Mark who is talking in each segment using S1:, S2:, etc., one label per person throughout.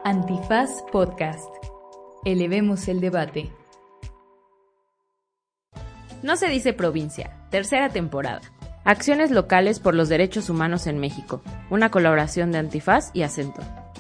S1: Antifaz Podcast. Elevemos el debate.
S2: No se dice provincia, tercera temporada. Acciones locales por los derechos humanos en México. Una colaboración de Antifaz y Acento.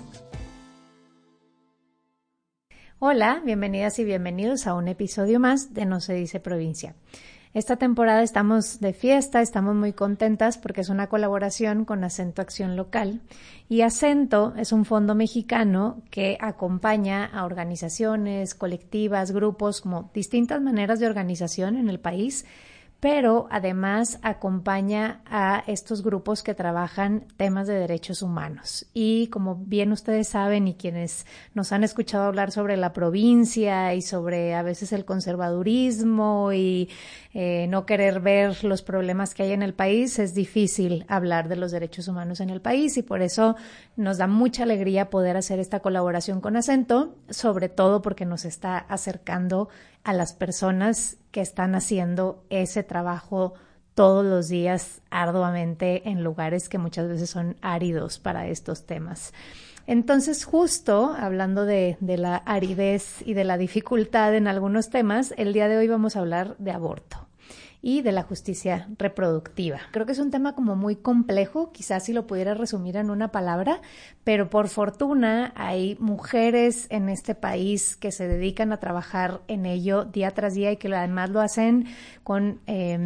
S3: Hola, bienvenidas y bienvenidos a un episodio más de No se dice provincia. Esta temporada estamos de fiesta, estamos muy contentas porque es una colaboración con Acento Acción Local. Y Acento es un fondo mexicano que acompaña a organizaciones, colectivas, grupos, como distintas maneras de organización en el país, pero además acompaña a estos grupos que trabajan temas de derechos humanos. Y como bien ustedes saben y quienes nos han escuchado hablar sobre la provincia y sobre a veces el conservadurismo y no querer ver los problemas que hay en el país, es difícil hablar de los derechos humanos en el país y por eso nos da mucha alegría poder hacer esta colaboración con Acento, sobre todo porque nos está acercando a las personas que están haciendo ese trabajo todos los días arduamente en lugares que muchas veces son áridos para estos temas. Entonces, justo hablando de la aridez y de la dificultad en algunos temas, el día de hoy vamos a hablar de aborto y de la justicia reproductiva. Creo que es un tema como muy complejo, quizás si lo pudiera resumir en una palabra, pero por fortuna hay mujeres en este país que se dedican a trabajar en ello día tras día y que además lo hacen con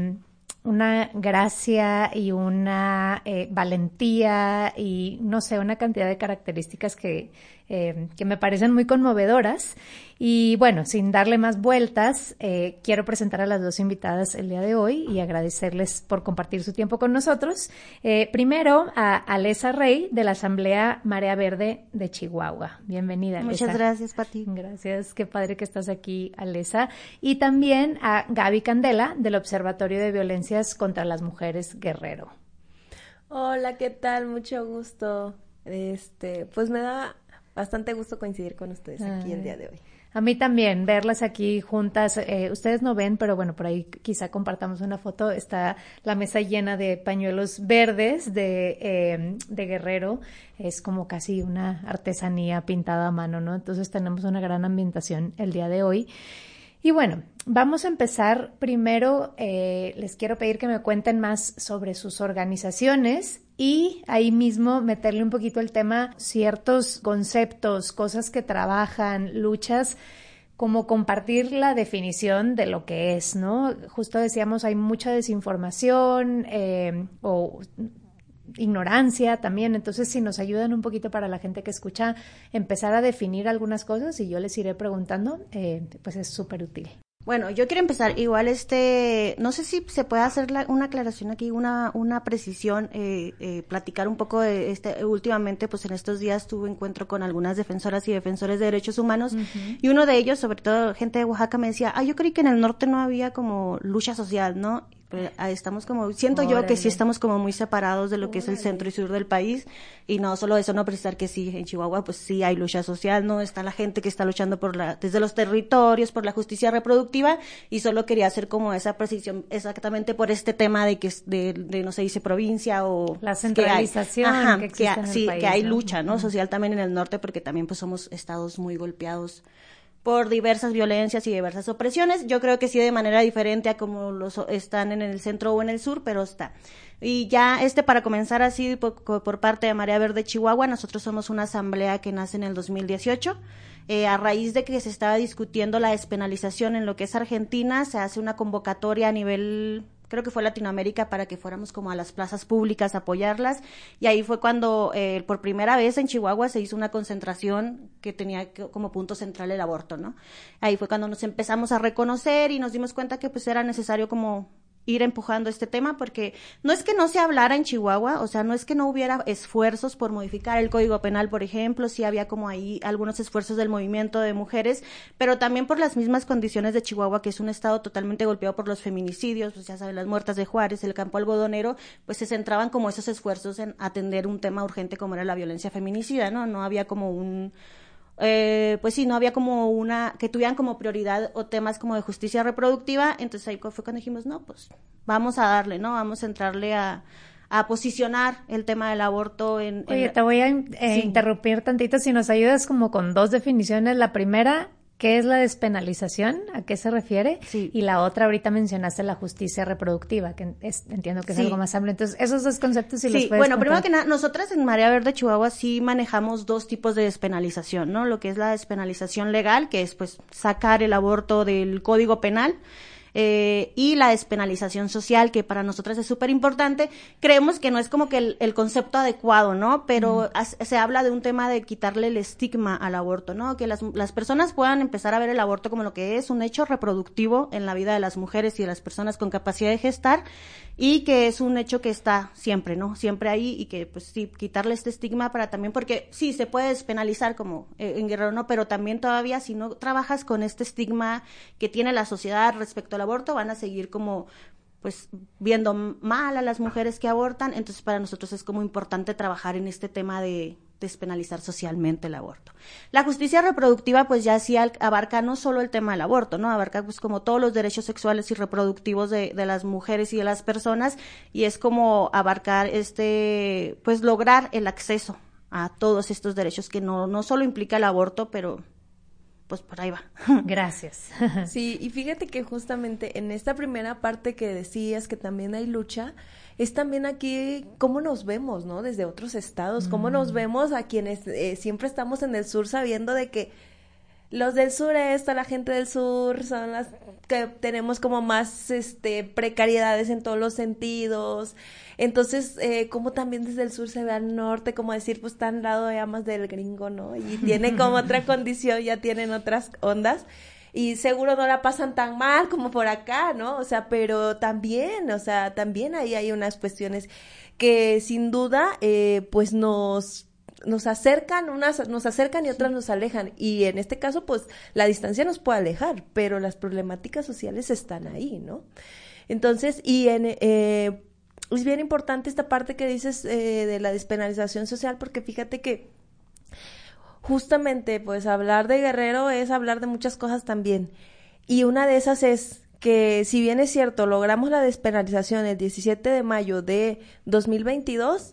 S3: una gracia y una valentía y no sé, una cantidad de características que me parecen muy conmovedoras. Y bueno, sin darle más vueltas, quiero presentar a las dos invitadas el día de hoy y agradecerles por compartir su tiempo con nosotros. Primero a Alesa Rey de la Asamblea Marea Verde de Chihuahua. Bienvenida, Alesa.
S4: Muchas gracias, Pati.
S3: Gracias, qué padre que estás aquí, Alesa. Y también a Gaby Candela del Observatorio de Violencias contra las Mujeres Guerrero.
S4: Hola, ¿qué tal? Mucho gusto. Pues me da bastante gusto coincidir con ustedes aquí el día de hoy.
S3: A mí también, verlas aquí juntas. Ustedes no ven, pero bueno, por ahí quizá compartamos una foto. Está la mesa llena de pañuelos verdes de Guerrero. Es como casi una artesanía pintada a mano, ¿no? Entonces tenemos una gran ambientación el día de hoy. Y bueno, vamos a empezar primero. Les quiero pedir que me cuenten más sobre sus organizaciones y ahí mismo meterle un poquito el tema, ciertos conceptos, cosas que trabajan, luchas, como compartir la definición de lo que es, ¿no? Justo decíamos, hay mucha desinformación o ignorancia también, entonces si nos ayudan un poquito para la gente que escucha, empezar a definir algunas cosas y yo les iré preguntando, pues es súper útil.
S4: Bueno, yo quiero empezar igual, no sé si se puede hacer una aclaración aquí, una precisión, platicar un poco de últimamente, pues en estos días tuve encuentro con algunas defensoras y defensores de derechos humanos, y uno de ellos, sobre todo gente de Oaxaca, me decía, yo creí que en el norte no había como lucha social, ¿no? Pero estamos como, siento yo que sí estamos como muy separados de lo que es el centro y sur del país, y no solo eso, no precisar que sí, en Chihuahua pues sí hay lucha social, no está la gente que está luchando desde los territorios, por la justicia reproductiva, y solo quería hacer como esa precisión exactamente por este tema de que de no se dice provincia o
S3: la centralización que existe en el país,
S4: que hay lucha, ¿no? Social también en el norte, porque también pues somos estados muy golpeados por diversas violencias y diversas opresiones. Yo creo que sí de manera diferente a como los están en el centro o en el sur, pero está. Y ya para comenzar así por parte de Marea Verde Chihuahua, nosotros somos una asamblea que nace en el 2018. A raíz de que se estaba discutiendo la despenalización en lo que es Argentina, se hace una convocatoria a nivel, creo que fue Latinoamérica, para que fuéramos como a las plazas públicas a apoyarlas, y ahí fue cuando por primera vez en Chihuahua se hizo una concentración que tenía como punto central el aborto, ¿no? Ahí fue cuando nos empezamos a reconocer y nos dimos cuenta que pues era necesario como ir empujando este tema, porque no es que no se hablara en Chihuahua, o sea, no es que no hubiera esfuerzos por modificar el Código Penal, por ejemplo, sí había como ahí algunos esfuerzos del movimiento de mujeres, pero también por las mismas condiciones de Chihuahua, que es un estado totalmente golpeado por los feminicidios, pues ya saben, las muertas de Juárez, el campo algodonero, pues se centraban como esos esfuerzos en atender un tema urgente como era la violencia feminicida, ¿no? No había como pues sí, no había como que tuvieran como prioridad o temas como de justicia reproductiva, entonces ahí fue cuando dijimos, no, pues vamos a darle, ¿no? Vamos a entrarle a a posicionar el tema del aborto
S3: Oye, te voy a interrumpir tantito, si nos ayudas como con 2 definiciones. La primera, ¿qué es la despenalización? ¿A qué se refiere?
S4: Sí.
S3: Y la otra, ahorita mencionaste la justicia reproductiva, que entiendo que es algo más amplio. Entonces, esos 2 conceptos, si los puedes
S4: bueno,
S3: contar.
S4: primero que nada, nosotras en Marea Verde Chihuahua sí manejamos 2 tipos de despenalización, ¿no? Lo que es la despenalización legal, que es pues sacar el aborto del Código Penal, y la despenalización social, que para nosotras es súper importante. Creemos que no es como que el concepto adecuado, ¿no? Pero se habla de un tema de quitarle el estigma al aborto, ¿no? Que las personas puedan empezar a ver el aborto como lo que es un hecho reproductivo en la vida de las mujeres y de las personas con capacidad de gestar, y que es un hecho que está siempre, ¿no? Siempre ahí, y que pues sí, quitarle este estigma para también, porque sí, se puede despenalizar como en Guerrero, ¿no? Pero también todavía si no trabajas con este estigma que tiene la sociedad respecto al aborto, van a seguir como pues viendo mal a las mujeres que abortan. Entonces para nosotros es como importante trabajar en este tema de despenalizar socialmente el aborto. La justicia reproductiva pues ya sí abarca no solo el tema del aborto, ¿no? Abarca pues como todos los derechos sexuales y reproductivos de las mujeres y de las personas, y es como abarcar pues lograr el acceso a todos estos derechos, que no solo implica el aborto, pero pues por ahí va.
S3: Gracias.
S5: Sí, y fíjate que justamente en esta primera parte que decías que también hay lucha, es también aquí cómo nos vemos, ¿no? Desde otros estados, cómo nos vemos a quienes siempre estamos en el sur sabiendo de que los del sureste, la gente del sur, son las que tenemos como más precariedades en todos los sentidos. Entonces, como también desde el sur se ve al norte, como decir, pues está al lado ya más del gringo, ¿no? Y tiene como otra condición, ya tienen otras ondas. Y seguro no la pasan tan mal como por acá, ¿no? O sea, pero también, también ahí hay unas cuestiones que sin duda, pues nos acercan, unas nos acercan y otras nos alejan, y en este caso pues la distancia nos puede alejar, pero las problemáticas sociales están ahí, ¿no? Entonces, es bien importante esta parte que dices de la despenalización social, porque fíjate que justamente pues hablar de Guerrero es hablar de muchas cosas también, y una de esas es que si bien es cierto, logramos la despenalización el 17 de mayo de 2022,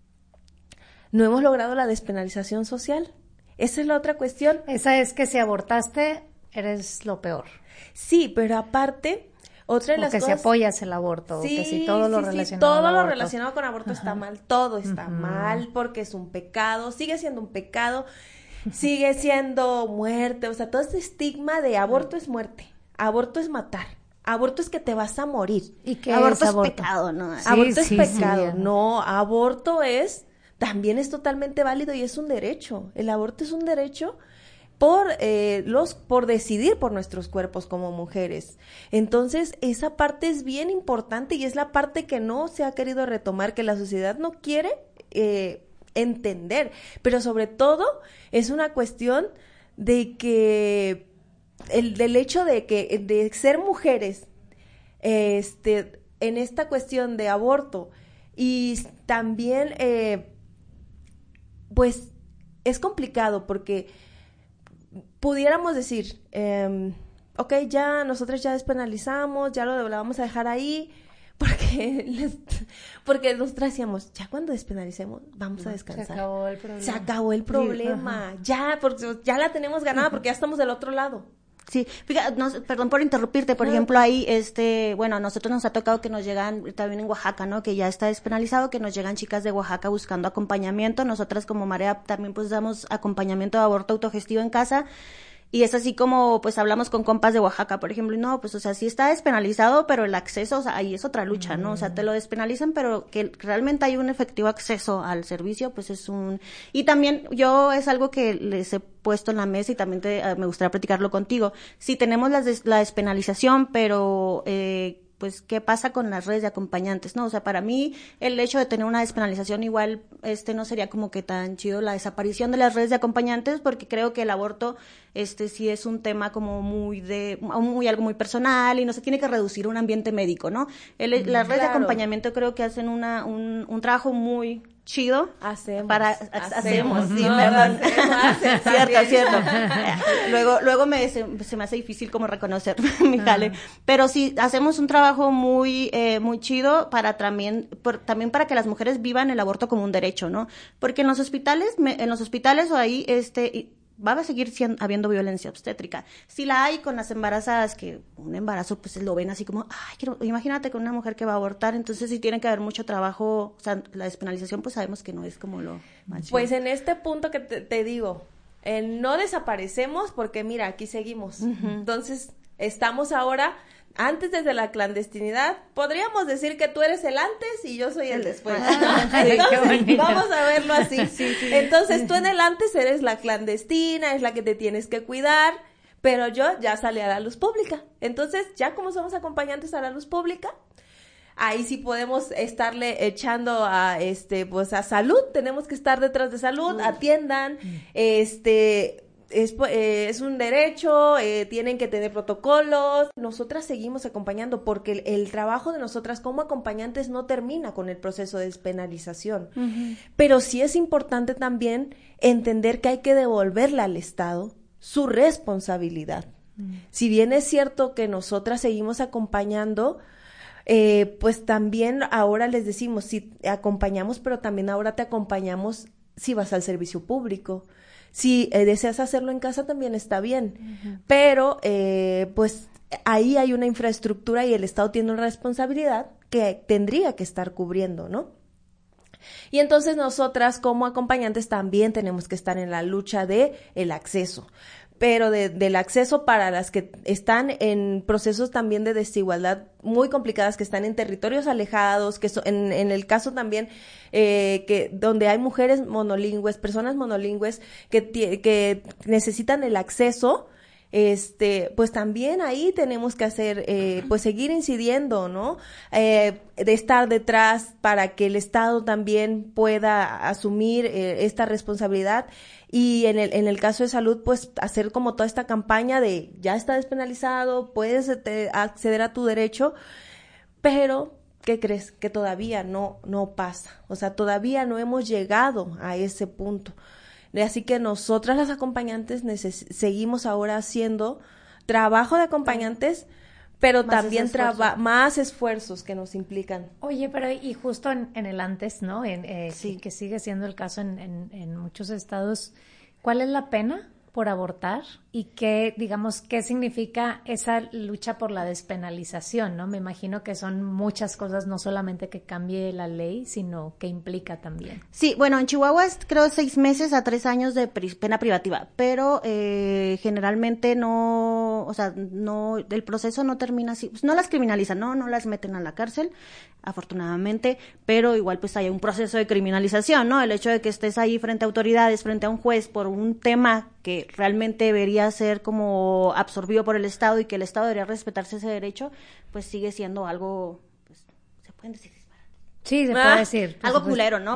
S5: no hemos logrado la despenalización social. Esa es la otra cuestión.
S3: Esa es que si abortaste, eres lo peor.
S5: Sí, pero aparte, otra de las cosas...
S3: O que si apoyas el aborto,
S5: sí,
S3: o que si todo lo relacionado
S5: todo
S3: al
S5: lo
S3: aborto.
S5: relacionado con aborto está mal, todo está mal, porque es un pecado, sigue siendo un pecado, sigue siendo muerte, o sea, todo este estigma de aborto es muerte, aborto es matar. Aborto es que te vas a morir.
S3: ¿Y qué
S4: aborto
S3: es
S4: aborto? Pecado, ¿no?
S3: Sí,
S5: aborto es pecado.
S3: Sí.
S5: No, aborto también es totalmente válido y es un derecho. El aborto es un derecho por decidir por nuestros cuerpos como mujeres. Entonces, esa parte es bien importante y es la parte que no se ha querido retomar, que la sociedad no quiere entender. Pero sobre todo, es una cuestión de que del hecho de ser mujeres en esta cuestión de aborto, y también pues es complicado porque pudiéramos decir ok, ya nosotros ya despenalizamos, ya lo vamos a dejar ahí, porque nosotros decíamos, ya cuando despenalicemos vamos a descansar. Se acabó el problema. Sí, ya, porque ya la tenemos ganada, porque ya estamos del otro lado.
S4: Sí, fíjate, perdón por interrumpirte, por ejemplo, ahí, bueno, a nosotros nos ha tocado que nos llegan, también en Oaxaca, ¿no? Que ya está despenalizado, que nos llegan chicas de Oaxaca buscando acompañamiento. Nosotras como Marea también pues damos acompañamiento de aborto autogestivo en casa. Y es así como, pues, hablamos con compas de Oaxaca, por ejemplo, y no, pues, o sea, sí está despenalizado, pero el acceso, o sea, ahí es otra lucha, ¿no? O sea, te lo despenalizan, pero que realmente hay un efectivo acceso al servicio, pues y también yo es algo que les he puesto en la mesa y también me gustaría platicarlo contigo. Sí, tenemos la despenalización, pero, pues, ¿qué pasa con las redes de acompañantes, no? O sea, para mí, el hecho de tener una despenalización igual, no sería como que tan chido la desaparición de las redes de acompañantes, porque creo que el aborto, sí es un tema como algo muy personal y no se tiene que reducir a un ambiente médico, ¿no? Las redes de acompañamiento creo que hacen un trabajo muy chido.
S5: Hacemos.
S4: Sí,
S5: no,
S4: perdón. Cierto. Luego se me hace difícil como reconocer mi jale. Pero sí, hacemos un trabajo muy chido para también para que las mujeres vivan el aborto como un derecho, ¿no? Porque en los hospitales o ahí, va a seguir habiendo violencia obstétrica. Si la hay con las embarazadas, que un embarazo pues lo ven así como, imagínate con una mujer que va a abortar, entonces sí tiene que haber mucho trabajo, o sea, la despenalización pues sabemos que no es como lo más chido.
S5: Pues en este punto que te digo, no desaparecemos porque mira, aquí seguimos. Entonces, estamos ahora... Antes desde la clandestinidad, podríamos decir que tú eres el antes y yo soy el después. Entonces, vamos a verlo así. Sí. Entonces, tú en el antes eres la clandestina, es la que te tienes que cuidar, pero yo ya salí a la luz pública. Entonces, ya como somos acompañantes a la luz pública, ahí sí podemos estarle echando pues a salud, tenemos que estar detrás de salud, atiendan, es un derecho, tienen que tener protocolos. Nosotras seguimos acompañando porque el trabajo de nosotras como acompañantes no termina con el proceso de despenalización. Pero sí es importante también entender que hay que devolverle al Estado su responsabilidad. Si bien es cierto que nosotras seguimos acompañando, pues también ahora les decimos, sí, acompañamos, pero también ahora te acompañamos si vas al servicio público. Si deseas hacerlo en casa también está bien, pero pues ahí hay una infraestructura y el Estado tiene una responsabilidad que tendría que estar cubriendo, ¿no? Y entonces nosotras como acompañantes también tenemos que estar en la lucha de el acceso, pero del acceso para las que están en procesos también de desigualdad muy complicadas, que están en territorios alejados, que en el caso también que donde hay mujeres monolingües, personas monolingües que necesitan el acceso, pues también ahí tenemos que hacer, pues seguir incidiendo, ¿no? De estar detrás para que el Estado también pueda asumir esta responsabilidad. Y en el caso de salud, pues hacer como toda esta campaña de ya está despenalizado, puedes acceder a tu derecho, pero ¿qué crees? Que todavía no pasa. O sea, todavía no hemos llegado a ese punto. Así que nosotras las acompañantes seguimos ahora haciendo trabajo de acompañantes, pero más también más esfuerzos que nos implican.
S3: Oye, pero y justo en el antes, ¿no? Sí. Que sigue siendo el caso en muchos estados, ¿cuál es la pena por abortar? Y qué significa esa lucha por la despenalización, ¿no? Me imagino que son muchas cosas, no solamente que cambie la ley, sino que implica también.
S4: Sí, bueno, en Chihuahua es creo 6 meses a 3 años de pena privativa, pero generalmente no, o sea, no, el proceso no termina así, pues no las criminalizan, no las meten a la cárcel, afortunadamente, pero igual pues hay un proceso de criminalización, ¿no? El hecho de que estés ahí frente a autoridades, frente a un juez por un tema que realmente debería ser como absorbido por el Estado y que el Estado debería respetarse ese derecho, pues sigue siendo algo, pues, se pueden decir.
S3: Sí, se puede decir.
S4: Algo culero, ¿no?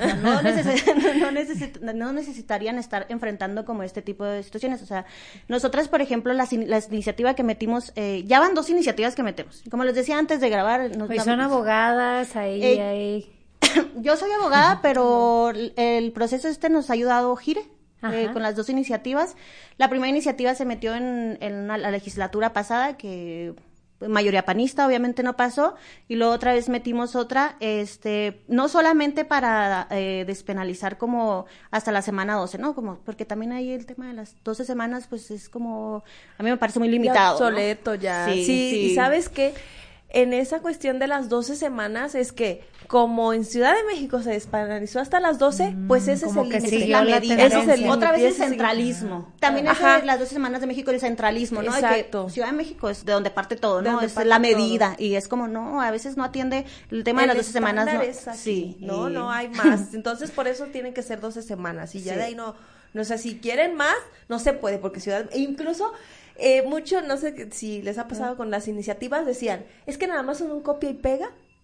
S4: No necesitarían estar enfrentando como este tipo de situaciones. O sea, nosotras, por ejemplo, la iniciativa que metimos, ya van 2 iniciativas que metemos. Como les decía antes de grabar.
S3: Son abogadas, ahí.
S4: Yo soy abogada, pero el proceso nos ha ayudado Gire. Con las 2 iniciativas. La primera iniciativa se metió en la legislatura pasada, que mayoría panista, obviamente no pasó, y luego otra vez metimos otra, no solamente para despenalizar como hasta la semana 12, ¿no? Como, porque también ahí el tema de las 12 semanas, pues es como, a mí me parece muy limitado.
S5: Ya obsoleto, ¿no? Ya. Sí, y ¿sabes qué? En esa cuestión de las 12 semanas es que como en Ciudad de México se despenalizó hasta las 12, pues ese es el límite.
S4: La medida.
S5: Ese es el límite.
S4: Otra vez el centralismo. También eso de las 12 semanas de México, el centralismo, ¿no?
S5: Exacto.
S4: De que Ciudad de México es de donde parte todo, ¿no? Es la medida. Todo. Y es como, no, a veces no atiende el tema de las 12 semanas. No.
S5: Es así, sí. No hay más. Entonces, por eso tienen que ser 12 semanas. Y ya de ahí no, o sea, si quieren más, no se puede, porque incluso... mucho, no sé si les ha pasado con las iniciativas, decían, es que nada más son un copia y pega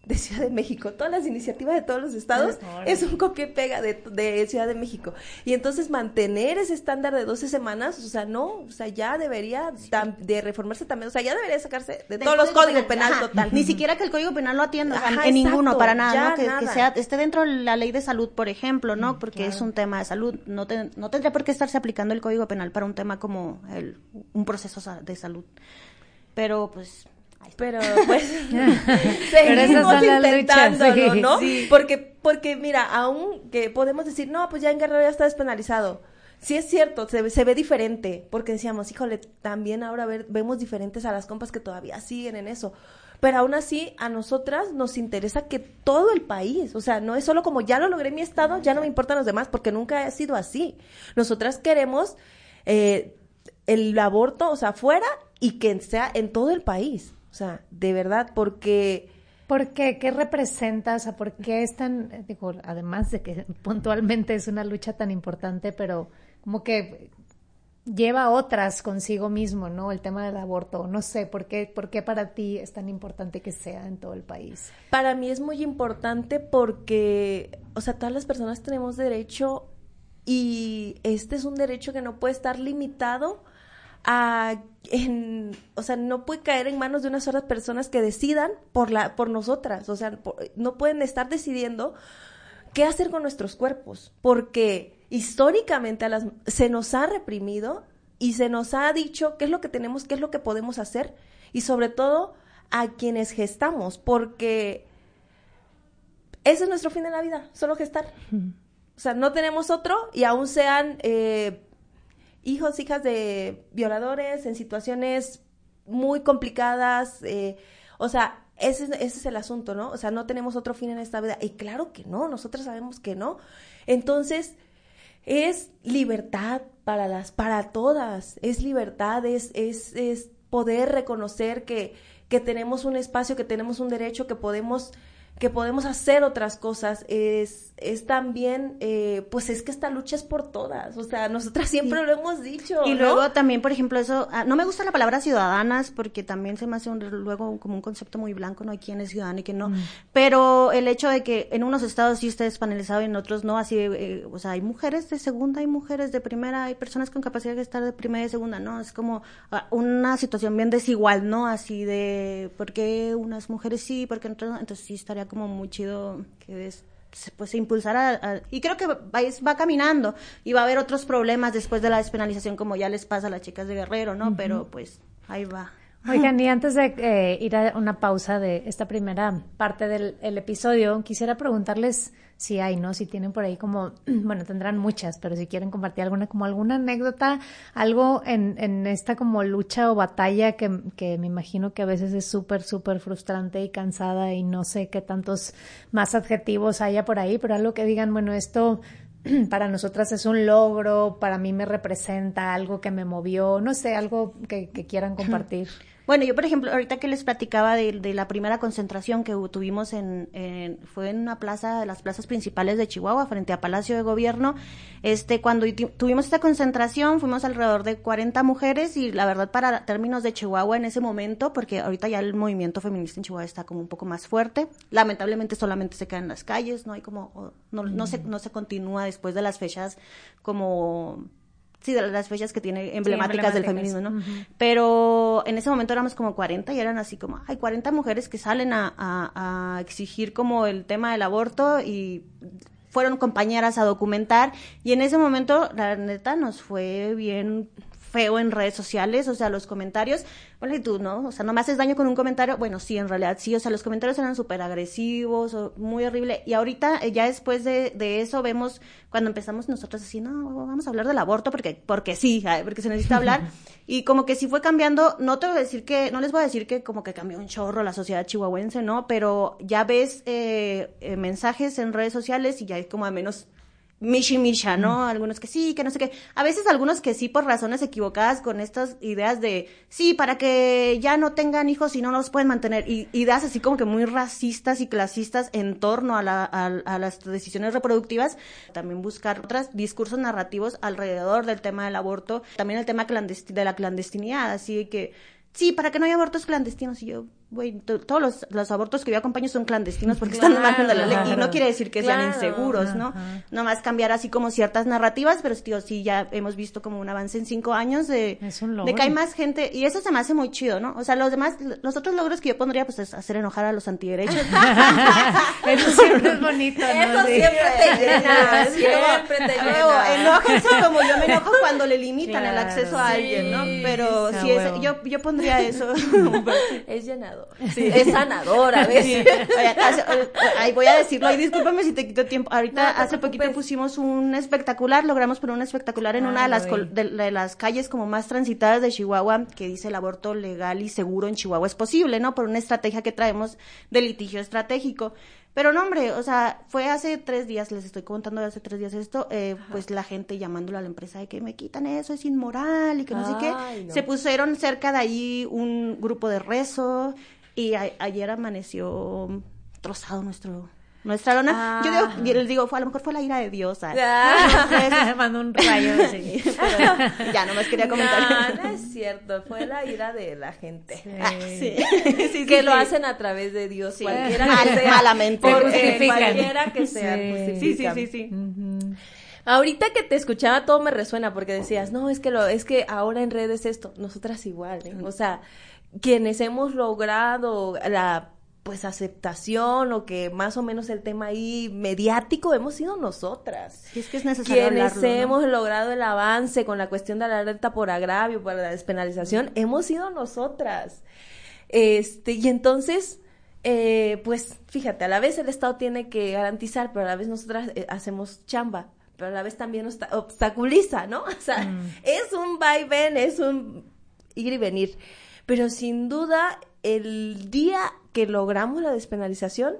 S5: de Ciudad de México. Todas las iniciativas de todos los estados es un copia y pega de Ciudad de México. Y entonces mantener ese estándar de 12 semanas, o sea, no, o sea, ya debería de reformarse también, o sea, ya debería sacarse de todos los códigos penal total.
S4: Ni siquiera que el Código Penal lo atienda,
S5: Ajá,
S4: en ninguno, para nada, ¿no? Que
S5: nada.
S4: esté dentro de la ley de salud, por ejemplo, ¿no? Porque es un tema de salud. No tendría por qué estarse aplicando el Código Penal para un tema como un proceso de salud. Pero, pues...
S5: Pero pues
S3: Pero esas
S5: seguimos
S3: son las
S5: intentándolo,
S3: luchas, sí.
S5: ¿no?
S3: Sí.
S5: Porque mira, aún que podemos decir, no, pues ya en Guerrero ya está despenalizado. Sí es cierto, se ve diferente, porque decíamos, híjole, también ahora vemos diferentes a las compas que todavía siguen en eso. Pero aún así, a nosotras nos interesa que todo el país, o sea, no es solo como ya lo logré en mi estado, ya no me importan los demás, porque nunca ha sido así. Nosotras queremos el aborto, o sea, fuera y que sea en todo el país. O sea, de verdad, porque...
S3: ¿Por qué? ¿Qué representa? O sea, ¿por qué es tan, digo, además de que puntualmente es una lucha tan importante, pero como que lleva otras consigo mismo, ¿no? El tema del aborto, no sé, ¿por qué para ti es tan importante que sea en todo el país?
S5: Para mí es muy importante porque, o sea, todas las personas tenemos derecho y este es un derecho que no puede estar limitado o sea, no puede caer en manos de unas solas personas que decidan por nosotras, o sea, no pueden estar decidiendo qué hacer con nuestros cuerpos, porque históricamente se nos ha reprimido y se nos ha dicho qué es lo que tenemos, qué es lo que podemos hacer, y sobre todo a quienes gestamos, porque ese es nuestro fin de la vida, solo gestar. O sea, no tenemos otro, y aún sean hijos, hijas de violadores en situaciones muy complicadas, o sea, ese es el asunto, ¿no? O sea, no tenemos otro fin en esta vida. Y claro que no, nosotras sabemos que no. Entonces, es libertad para todas, es libertad, es poder reconocer que tenemos un espacio, que tenemos un derecho, que podemos hacer otras cosas, es también, pues es que esta lucha es por todas, o sea, nosotras siempre lo hemos dicho,
S4: y
S5: ¿no?
S4: luego también, por ejemplo, eso, no me gusta la palabra ciudadanas, porque también se me hace luego como un concepto muy blanco, no hay quién es ciudadano y quién no, pero el hecho de que en unos estados sí está despenalizado y en otros no, así, o sea, hay mujeres de segunda, hay mujeres de primera, hay personas con capacidad de estar de primera y de segunda, ¿no? Es como una situación bien desigual, ¿no? Así de, ¿por qué unas mujeres sí, por qué otras no? Entonces sí estaría como muy chido que pues se impulsara, y creo que va caminando, y va a haber otros problemas después de la despenalización, como ya les pasa a las chicas de Guerrero, ¿no? Pero pues ahí va.
S3: Oigan, y antes de ir a una pausa de esta primera parte del episodio, quisiera preguntarles si hay, ¿no? Si tienen por ahí como, bueno, tendrán muchas, pero si quieren compartir alguna anécdota, algo en esta como lucha o batalla que me imagino que a veces es súper, súper frustrante y cansada, y no sé qué tantos más adjetivos haya por ahí, pero algo que digan, bueno, esto para nosotras es un logro, para mí me representa algo que me movió, no sé, algo que quieran compartir.
S4: Bueno, yo, por ejemplo, ahorita que les platicaba de la primera concentración que tuvimos fue en una plaza, de las plazas principales de Chihuahua, frente a Palacio de Gobierno. Cuando tuvimos esta concentración, fuimos alrededor de 40 mujeres, y la verdad, para términos de Chihuahua en ese momento, porque ahorita ya el movimiento feminista en Chihuahua está como un poco más fuerte, lamentablemente solamente se queda en las calles, no hay como, no se continúa después de las fechas como... Sí, de las fechas que tiene emblemáticas del feminismo, ¿no? Uh-huh. Pero en ese momento éramos como 40 y eran así como, 40 mujeres que salen a exigir como el tema del aborto, y fueron compañeras a documentar, y en ese momento, la neta, nos fue bien feo en redes sociales, o sea, los comentarios, bueno, y tú, ¿no? O sea, no me haces daño con un comentario. Bueno, sí, en realidad sí, o sea, los comentarios eran súper agresivos, muy horrible, y ahorita, ya después de eso, vemos, cuando empezamos nosotros así, no, vamos a hablar del aborto, porque sí, porque se necesita hablar, y como que sí fue cambiando. No les voy a decir que como que cambió un chorro la sociedad chihuahuense, ¿no? Pero ya ves mensajes en redes sociales, y ya es como a menos misha, ¿no? Algunos que sí, que no sé qué. A veces algunos que sí por razones equivocadas, con estas ideas de, sí, para que ya no tengan hijos y no los pueden mantener. Y ideas así como que muy racistas y clasistas en torno a las decisiones reproductivas. También buscar otros discursos narrativos alrededor del tema del aborto. También el tema de la clandestinidad. Así que, sí, para que no haya abortos clandestinos. Y yo, güey, todos los abortos que yo acompaño son clandestinos porque están al margen de la ley, y no quiere decir que sean inseguros, ¿no? Nomás cambiar así como ciertas narrativas, pero tío, sí, ya hemos visto como un avance en 5 años de que hay más gente, y eso se me hace muy chido, ¿no? O sea, los otros logros que yo pondría, pues, es hacer enojar a los antiderechos.
S3: Eso siempre es bonito, ¿no?
S5: Eso siempre te llena, siempre te llena.
S4: Enójense como yo me enojo cuando le limitan el acceso a alguien, ¿no? Pero sí, yo pondría eso.
S5: Es llenador. Sí. Es sanador a veces.
S4: Oye, voy a decirlo, y discúlpame si te quito tiempo. Ahorita hace poquito pusimos un espectacular, logramos poner un espectacular en una de las calles como más transitadas de Chihuahua, que dice: el aborto legal y seguro en Chihuahua es posible, ¿no? Por una estrategia que traemos de litigio estratégico. Pero no, hombre, o sea, fue hace 3 días, les estoy contando de hace 3 días esto, pues la gente llamándole a la empresa de que me quitan eso, es inmoral, y que no sé qué. No. Se pusieron cerca de ahí un grupo de rezo, y ayer amaneció trozado nuestra lona. Yo les digo, a lo mejor fue la ira de Dios.
S3: Mandó un rayo. Sí.
S4: Pero ya, nomás quería comentar.
S5: No es cierto, fue la ira de la gente.
S4: Sí.
S5: Que lo hacen a través de Dios, cualquiera que sea.
S4: Malamente.
S5: Cualquiera que sea.
S4: Sí.
S5: Ahorita que te escuchaba todo me resuena, porque decías, no, es que ahora en redes esto, nosotras igual, ¿eh? O sea, quienes hemos logrado la aceptación, o que más o menos el tema ahí mediático hemos sido nosotras.
S4: Y es que es necesario
S5: quienes
S4: hablarlo, ¿no?
S5: hemos logrado el avance con la cuestión de la alerta por agravio, para la despenalización, hemos sido nosotras. Y entonces, pues, fíjate, a la vez el Estado tiene que garantizar, pero a la vez nosotras hacemos chamba, pero a la vez también obstaculiza, ¿no? O sea, es un vaivén, es un ir y venir. Pero sin duda, el día que logramos la despenalización,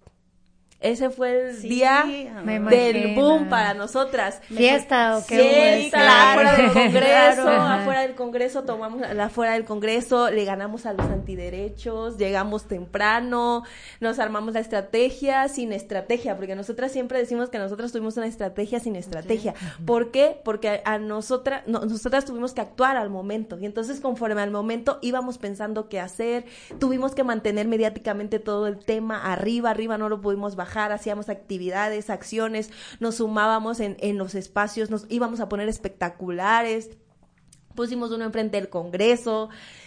S5: ese fue el día del boom para nosotras.
S3: ¿Fiesta o qué?
S5: Fiesta, claro, afuera del Congreso, afuera del Congreso, tomamos afuera del Congreso, le ganamos a los antiderechos, llegamos temprano, nos armamos la estrategia sin estrategia, porque nosotras siempre decimos que nosotras tuvimos una estrategia sin estrategia. Sí. ¿Por qué? Porque nosotras tuvimos que actuar al momento, y entonces conforme al momento íbamos pensando qué hacer, tuvimos que mantener mediáticamente todo el tema arriba no lo pudimos bajar. Hacíamos actividades, acciones, nos sumábamos en los espacios, nos íbamos a poner espectaculares, pusimos uno enfrente del Congreso,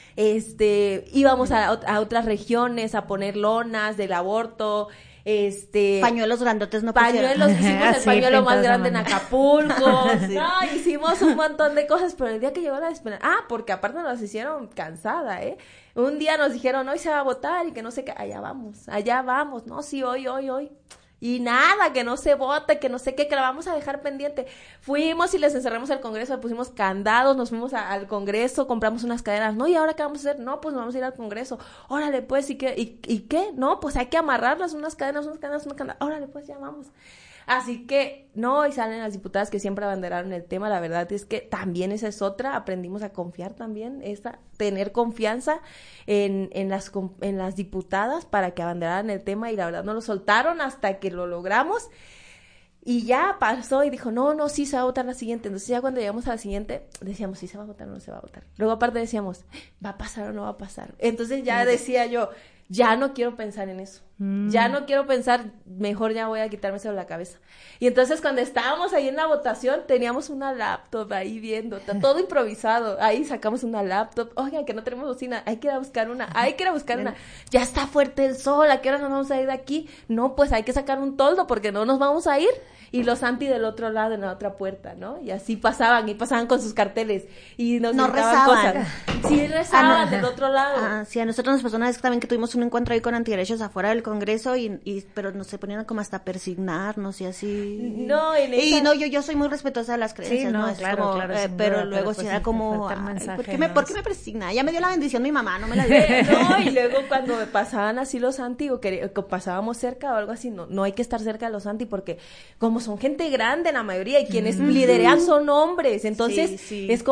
S5: íbamos a otras regiones a poner lonas del aborto,
S4: pañuelos grandotes no
S5: pañuelos, hicimos el pañuelo más grande en Acapulco,
S4: sí.
S5: No, hicimos un montón de cosas, pero el día que llegó la despenalización, porque aparte nos hicieron cansada, un día nos dijeron, hoy se va a votar, y que no sé qué, allá vamos, no, sí, hoy, y nada, que no se vote, que no sé qué, que la vamos a dejar pendiente. Fuimos y les encerramos al Congreso, le pusimos candados, nos fuimos al Congreso, compramos unas cadenas, no, ¿y ahora qué vamos a hacer? No, pues vamos a ir al Congreso, órale pues, ¿y qué? No, pues hay que amarrarlas, unas cadenas, órale pues, ya vamos. Así que, no, y salen las diputadas que siempre abanderaron el tema. La verdad es que también esa es otra, aprendimos a confiar también, tener confianza en las diputadas para que abanderaran el tema, y la verdad no lo soltaron hasta que lo logramos. Y ya pasó y dijo, no, sí se va a votar la siguiente. Entonces ya cuando llegamos a la siguiente, decíamos, ¿sí se va a votar o no se va a votar? Luego aparte decíamos, ¿va a pasar o no va a pasar? Entonces ya decía yo, ya no quiero pensar en eso. Ya no quiero pensar, mejor ya voy a quitarme eso de la cabeza. Y entonces cuando estábamos ahí en la votación, teníamos una laptop ahí viendo, todo improvisado. Ahí sacamos una laptop, oigan, que no tenemos bocina, hay que ir a buscar una. Ya está fuerte el sol, ¿a qué hora nos vamos a ir de aquí? No, pues hay que sacar un toldo porque no nos vamos a ir. Y los anti del otro lado, en la otra puerta, ¿no? Y así pasaban con sus carteles. Y nos
S4: rezaban
S5: cosas. Sí, rezaban del otro lado.
S4: Sí, a nosotros nos pasó una vez también que tuvimos un encuentro ahí con antiderechos afuera del Congreso, pero nos se ponían como hasta persignarnos y así.
S5: No,
S4: yo soy muy respetuosa de las creencias,
S3: sí,
S4: ¿no? Es
S3: claro,
S4: como,
S3: claro,
S4: pero luego sí era como, ¿por qué me persigna? Ya me dio la bendición mi mamá, no me la dio.
S5: No, y luego cuando me pasaban así los anti, o que pasábamos cerca o algo así, no hay que estar cerca de los anti, porque como son gente grande la mayoría, y quienes liderean son hombres, entonces es como,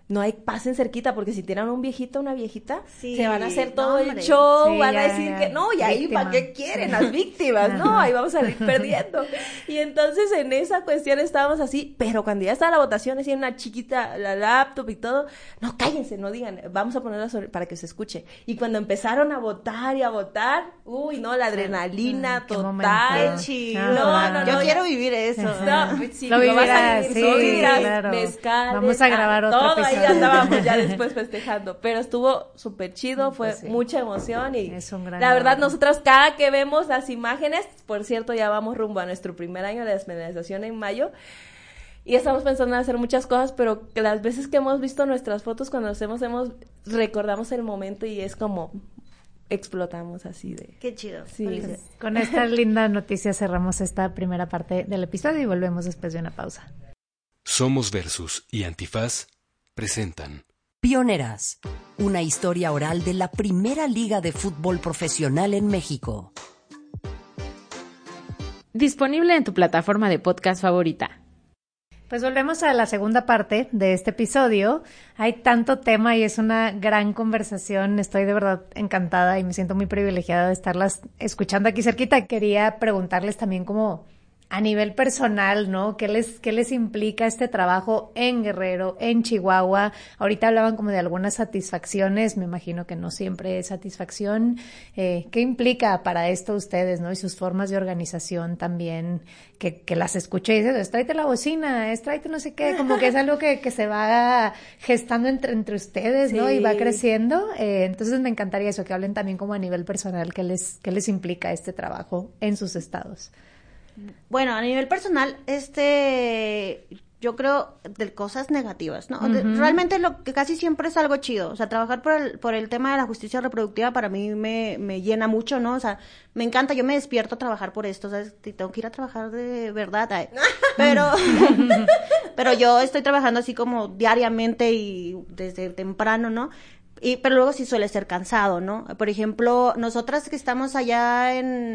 S5: no hay, pasen cerquita, porque si tiran un viejito o una viejita,
S4: Sí,
S5: se van a hacer todo
S4: hombre.
S5: el show,
S3: Sí,
S5: van
S3: ya,
S5: a decir
S3: ya.
S5: que no, y ahí
S3: Víctima.
S5: ¿para qué quieren las víctimas? No, ahí vamos a salir perdiendo. Y entonces en esa cuestión estábamos así, pero cuando ya estaba la votación, así en una chiquita, la laptop y todo, no, cállense, no digan, vamos a ponerla para que se escuche. Y cuando empezaron a votar, uy, no, la adrenalina
S3: Qué
S5: total.
S3: momento.
S4: Qué chido.
S3: No,
S4: Yo quiero vivir eso.
S5: No, sí,
S3: Lo
S5: vas a
S3: vivirás,
S5: vivir,
S3: sí,
S5: vivirás,
S3: claro.
S5: mezcales,
S3: Vamos a grabar otro
S5: todo ahí
S3: episodio.
S5: andábamos ya después festejando, pero estuvo súper chido, fue
S3: Pues sí.
S5: mucha emoción y
S3: Es un gran
S5: la verdad
S3: logro.
S5: nosotros cada que vemos las imágenes, por cierto ya vamos rumbo a nuestro primer año de despenalización en mayo, y estamos pensando en hacer muchas cosas, pero que las veces que hemos visto nuestras fotos cuando nos hemos recordamos el momento y es como explotamos así de...
S4: Qué chido.
S5: Sí.
S4: Felicidades.
S3: Con esta linda noticia cerramos esta primera parte del episodio y volvemos después de una pausa.
S6: Somos Versus y Antifaz presentan
S7: Pioneras, una historia oral de la primera liga de fútbol profesional en México.
S2: Disponible en tu plataforma de podcast favorita.
S3: Pues volvemos a la segunda parte de este episodio. Hay tanto tema y es una gran conversación. Estoy de verdad encantada y me siento muy privilegiada de estarlas escuchando aquí cerquita. Quería preguntarles también como a nivel personal, ¿no? ¿Qué les implica este trabajo en Guerrero, en Chihuahua? Ahorita hablaban como de algunas satisfacciones, me imagino que no siempre es satisfacción. ¿Qué implica para esto ustedes, no? Y sus formas de organización también, que las escuché y dices, tráete la bocina, tráete no sé qué, como que es algo que se va gestando entre ustedes, ¿no? Y va
S5: Sí.
S3: creciendo. Entonces me encantaría eso, que hablen también como a nivel personal, qué les implica este trabajo en sus estados.
S4: Bueno, a nivel personal, yo creo de cosas negativas, ¿no? Realmente lo que casi siempre es algo chido, o sea, trabajar por el tema de la justicia reproductiva para mí me llena mucho, ¿no? O sea, me encanta, yo me despierto a trabajar por esto, ¿sabes? Tengo que ir a trabajar de verdad, pero yo estoy trabajando así como diariamente y desde temprano, ¿no? Pero luego sí suele ser cansado, ¿no? Por ejemplo, nosotras que estamos allá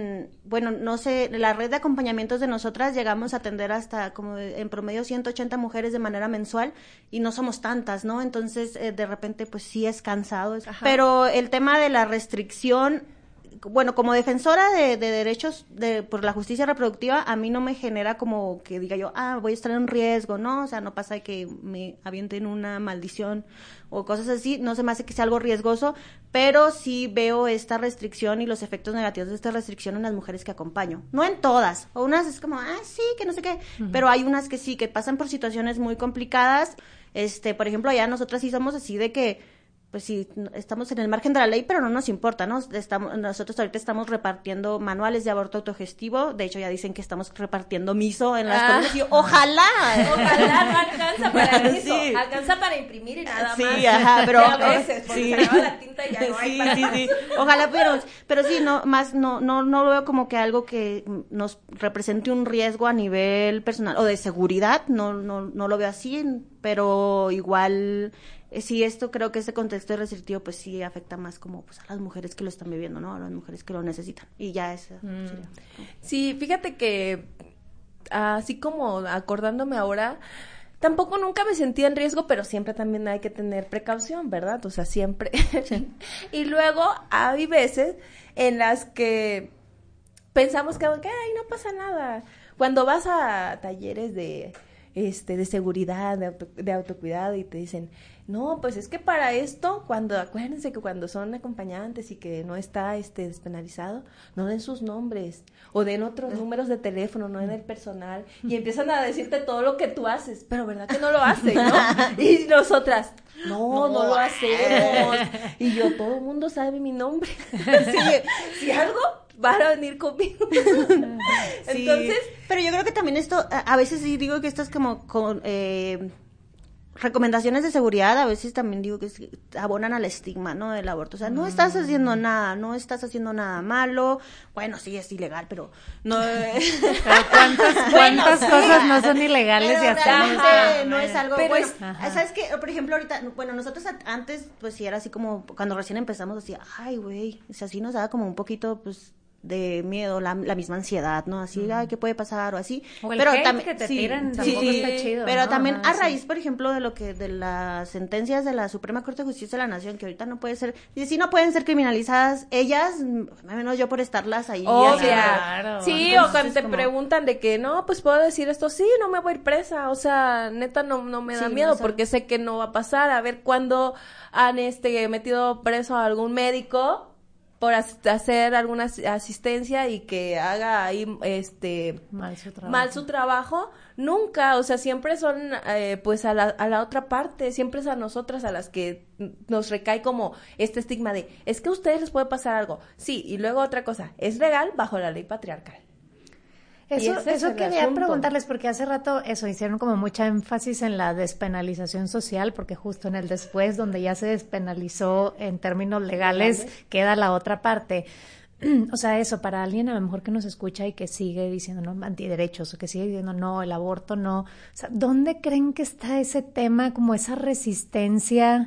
S4: no sé, la red de acompañamientos de nosotras llegamos a atender hasta como en promedio 180 mujeres de manera mensual y no somos tantas, ¿no? Entonces, de repente, pues sí es cansado. Pero el tema de la restricción, bueno, como defensora de derechos por la justicia reproductiva, a mí no me genera como que diga yo, voy a estar en riesgo, ¿no? O sea, no pasa que me avienten una maldición o cosas así, no se me hace que sea algo riesgoso, pero sí veo esta restricción y los efectos negativos de esta restricción en las mujeres que acompaño. No en todas, o unas es como, sí, que no sé qué, pero hay unas que sí, que pasan por situaciones muy complicadas. Por ejemplo, allá nosotras sí somos así de que pues sí, estamos en el margen de la ley, pero no nos importa, ¿no? Nosotros ahorita estamos repartiendo manuales de aborto autogestivo, de hecho ya dicen que estamos repartiendo miso en las colonias, y ojalá
S5: Ojalá no alcanza para eso,
S4: Sí.
S5: alcanza para imprimir y nada
S4: Sí,
S5: más.
S4: ajá, pero
S5: a veces, porque
S4: sí.
S5: se acaba la tinta y ya no hay para
S4: sí. Ojalá, pero sí, no lo veo como que algo que nos represente un riesgo a nivel personal o de seguridad, no lo veo así, pero igual sí, creo que ese contexto restrictivo pues sí afecta más como pues a las mujeres que lo están viviendo, ¿no? A las mujeres que lo necesitan. Y ya sería.
S5: Sí, fíjate que así como acordándome ahora, tampoco nunca me sentía en riesgo, pero siempre también hay que tener precaución, ¿verdad? O sea, siempre. Y luego hay veces en las que pensamos que no pasa nada. Cuando vas a talleres de seguridad, de autocuidado y te dicen, no, pues es que para esto, acuérdense que cuando son acompañantes y que no está despenalizado, no den sus nombres o den otros números de teléfono, no den el personal y empiezan a decirte todo lo que tú haces, pero verdad que no lo hacen, ¿no? Y nosotras, no lo hacemos. Y yo, todo el mundo sabe mi nombre. si algo van a venir conmigo.
S4: Sí,
S5: Entonces,
S4: pero yo creo que también esto, a veces sí digo que esto es como con recomendaciones de seguridad, a veces también digo que abonan al estigma, ¿no? Del aborto. O sea, no estás haciendo nada, no estás haciendo nada malo. Bueno, sí, es ilegal, pero no.
S3: Pero ¿cuántas cosas no son ilegales
S4: pero
S3: y hasta
S4: realmente no es algo,
S5: Pero
S4: pues,
S3: ajá.
S4: ¿sabes qué? Por ejemplo, ahorita, bueno, nosotros antes, pues sí era así como, cuando recién empezamos, así, ay, güey, o sea, sí nos daba como un poquito, pues, de miedo, la misma ansiedad, ¿no? Así, ay, ¿qué puede pasar? O así.
S3: O el
S4: pero
S3: hate
S4: también
S3: que te
S4: sí,
S3: tiran
S4: sí,
S3: tampoco está chido,
S4: pero
S3: ¿no?
S4: también
S3: Ajá,
S4: a raíz,
S3: sí.
S4: por ejemplo, de las sentencias de la Suprema Corte de Justicia de la Nación, que ahorita no puede ser, y si no pueden ser criminalizadas ellas, menos yo por estarlas ahí.
S5: Obvia.
S3: Claro.
S5: Sí,
S4: Entonces,
S5: o cuando te
S4: como-
S5: preguntan de que, no, pues puedo decir esto, sí, no me voy a ir presa, o sea, neta no me da
S4: Sí,
S5: miedo
S4: no sé.
S5: porque sé que no va a pasar. A ver, cuando han metido preso a algún médico por hacer alguna asistencia y que haga ahí mal su trabajo, nunca, o sea, siempre son pues a la otra parte, siempre es a nosotras a las que nos recae como este estigma de, es que a ustedes les puede pasar algo, sí, y luego otra cosa, es legal bajo la ley patriarcal. Y ese es
S3: Eso
S5: el
S3: quería
S5: asunto.
S3: preguntarles, porque hace rato hicieron como mucha énfasis en la despenalización social, porque justo en el después, donde ya se despenalizó en términos legales, queda la otra parte. O sea, eso, para alguien a lo mejor que nos escucha y que sigue diciendo, no, antiderechos, o que sigue diciendo, no, el aborto no. O sea, ¿dónde creen que está ese tema, como esa resistencia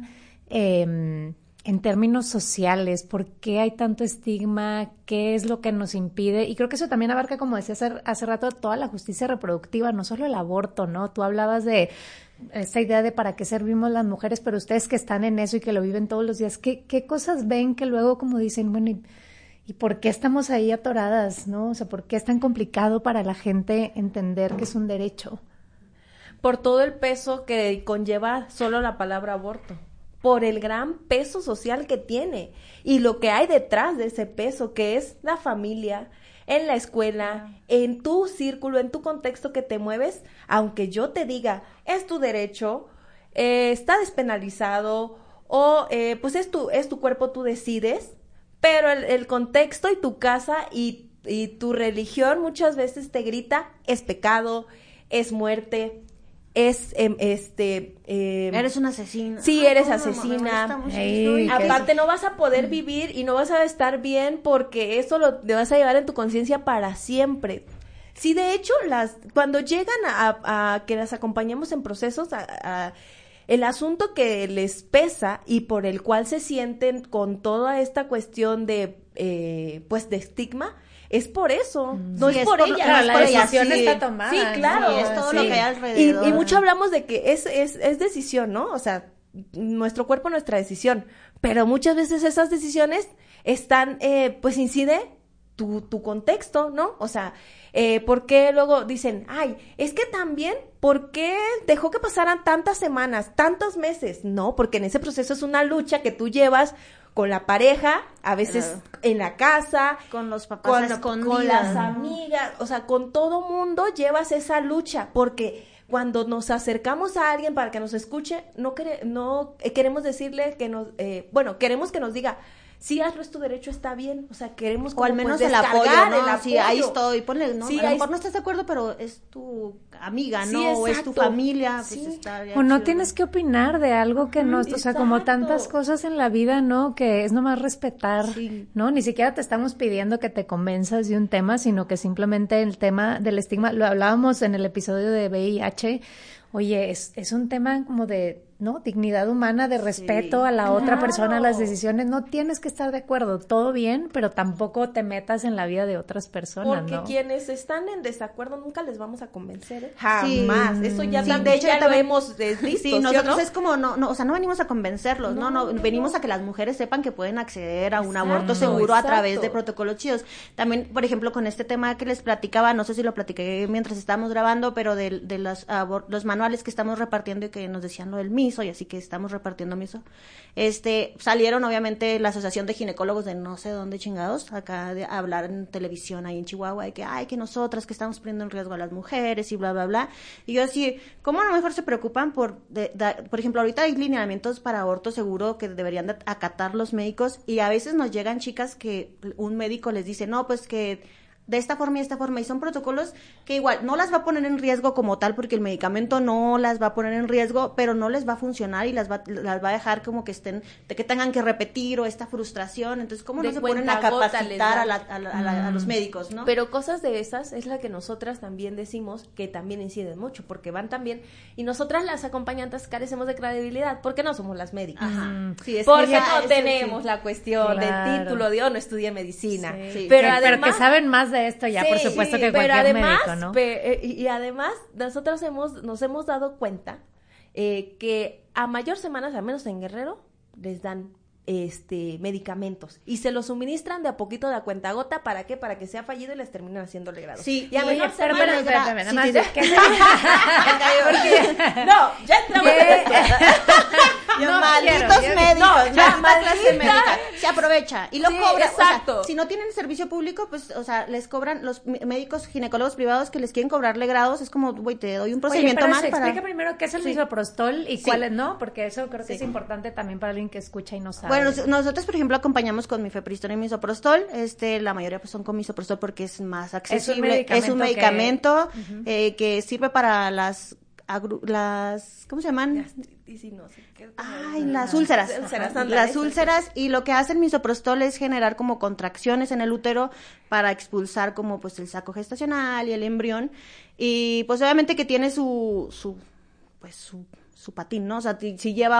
S3: en términos sociales? ¿Por qué hay tanto estigma? ¿Qué es lo que nos impide? Y creo que eso también abarca, como decía hace rato, toda la justicia reproductiva, no solo el aborto, ¿no? Tú hablabas de esta idea de para qué servimos las mujeres, pero ustedes que están en eso y que lo viven todos los días, ¿qué cosas ven que luego como dicen, bueno, ¿y por qué estamos ahí atoradas, no? O sea, ¿por qué es tan complicado para la gente entender que es un derecho?
S5: Por todo el peso que conlleva solo la palabra aborto, por el gran peso social que tiene y lo que hay detrás de ese peso, que es la familia, en la escuela, en tu círculo, en tu contexto que te mueves, aunque yo te diga, es tu derecho, está despenalizado, o pues es tu cuerpo, tú decides, pero el contexto y tu casa y tu religión muchas veces te grita, es pecado, es muerte,
S4: eres una asesina.
S5: Sí, eres
S4: No,
S5: asesina.
S4: me molesta mucho
S3: Ey,
S4: esto.
S5: Aparte no vas a poder vivir y no vas a estar bien porque eso te vas a llevar en tu conciencia para siempre. Sí, de hecho, cuando llegan a que las acompañemos en procesos, el asunto que les pesa y por el cual se sienten con toda esta cuestión de pues de estigma, es por eso, no
S4: Sí,
S5: es por ella,
S3: claro,
S5: no es
S3: la
S5: por ella,
S3: decisión
S5: sí.
S3: está tomada,
S5: Sí,
S3: ¿no?
S5: claro,
S4: Sí, es todo
S5: sí.
S4: lo que hay alrededor.
S5: Y mucho hablamos de que es decisión, ¿no? O sea, nuestro cuerpo, nuestra decisión, pero muchas veces esas decisiones están, pues incide tu contexto, ¿no? O sea, ¿por qué luego dicen, ay, es que también, ¿por qué dejó que pasaran tantas semanas, tantos meses? No, porque en ese proceso es una lucha que tú llevas con la pareja, a veces en la casa,
S4: Con los papás
S5: con las amigas, o sea, con todo mundo llevas esa lucha, porque cuando nos acercamos a alguien para que nos escuche, no queremos decirle que queremos que nos diga, sí, hazlo, es tu derecho, está bien, o sea, queremos
S4: O
S5: como,
S4: al menos
S5: pues,
S4: el apoyo,
S5: descargar
S4: ¿no?
S5: el apoyo.
S4: Sí, ahí estoy, ponle, ¿no?
S5: Sí,
S4: a lo
S5: ahí
S4: mejor no estás de acuerdo, pero es tu amiga,
S5: Sí,
S4: ¿no? O es tu
S5: exacto.
S4: familia, pues
S5: Sí.
S4: está ya
S3: O no
S4: chido.
S3: tienes que opinar de algo que no, o sea, como
S5: exacto.
S3: tantas cosas en la vida, ¿no? Que es nomás respetar,
S4: Sí.
S3: ¿no? Ni siquiera te estamos pidiendo que te convenzas de un tema, sino que simplemente el tema del estigma, lo hablábamos en el episodio de VIH, oye, es un tema como de, ¿no? Dignidad humana, de respeto a la otra persona, a las decisiones. No tienes que estar de acuerdo, todo bien, pero tampoco te metas en la vida de otras personas,
S5: Porque
S3: ¿no?
S5: quienes están en desacuerdo nunca les vamos a convencer, ¿eh?
S4: Sí.
S5: Jamás. Eso ya
S4: Sí,
S5: también,
S4: de hecho,
S5: ya lo
S4: también-
S5: hemos visto,
S4: Sí,
S5: ¿sí o
S4: nosotros
S5: no?
S4: es como, o sea, no venimos a convencerlos, no, venimos a que las mujeres sepan que pueden acceder a un aborto seguro a través de protocolos chidos. También, por ejemplo, con este tema que les platicaba, no sé si lo platiqué mientras estábamos grabando, pero de los manuales que estamos repartiendo y que nos decían lo del miso, y así que estamos repartiendo miso, salieron obviamente la Asociación de Ginecólogos de no sé dónde chingados, acá a hablar en televisión ahí en Chihuahua, de que, que nosotras que estamos poniendo en riesgo a las mujeres y bla, bla, bla. Y yo así, ¿cómo a lo mejor se preocupan por ejemplo, ahorita hay lineamientos para aborto seguro que deberían de acatar los médicos, y a veces nos llegan chicas que un médico les dice, no, pues que de esta forma y esta forma, y son protocolos que igual no las va a poner en riesgo como tal, porque el medicamento no las va a poner en riesgo, pero no les va a funcionar y las va a dejar como que estén, de que tengan que repetir o esta frustración. Entonces, ¿cómo no se ponen a capacitar a los médicos, no?
S5: Pero cosas de esas es la que nosotras también decimos que también inciden mucho, porque van también, y nosotras las acompañantes carecemos de credibilidad, porque no somos las médicas.
S4: Sí, es
S5: porque
S4: que
S5: no tenemos la cuestión del título de, no estudié medicina.
S4: Sí.
S5: Pero
S3: Pero
S5: además...
S3: que saben más de esto ya, por supuesto, que
S5: pero
S3: cualquier
S5: además,
S3: médico, ¿no?
S5: Y además, nosotros nos hemos dado cuenta que a mayor semanas, al menos en Guerrero, les dan medicamentos y se los suministran de a poquito de a cuentagota. ¿Para qué? Para que sea fallido y les terminan haciéndole grado.
S4: Sí,
S5: y a menor
S3: Pero
S5: semana
S3: espérame, nada más.
S5: no, ya entramos en esto.
S4: Malditos médicos, maldita clase médica, se aprovecha y lo
S5: Sí,
S4: cobra,
S5: exacto.
S4: o sea, si no tienen servicio público, pues, o sea, les cobran los médicos ginecólogos privados que les quieren cobrarle grados, es como, güey, te doy un procedimiento más para...
S3: Explica primero qué es el misoprostol y cuál es, ¿no? Porque eso creo que es importante también para alguien que escucha y no sabe.
S4: Bueno, nosotros, por ejemplo, acompañamos con mifepristol y misoprostol, la mayoría pues son con misoprostol porque es más accesible, es un medicamento que sirve para las ¿cómo se llaman?
S5: Y no sé qué.
S4: Ay, las úlceras. Las úlceras, y lo que hace el misoprostol es generar como contracciones en el útero para expulsar como pues el saco gestacional y el embrión, y pues obviamente que tiene su patín, ¿no? O sea, si lleva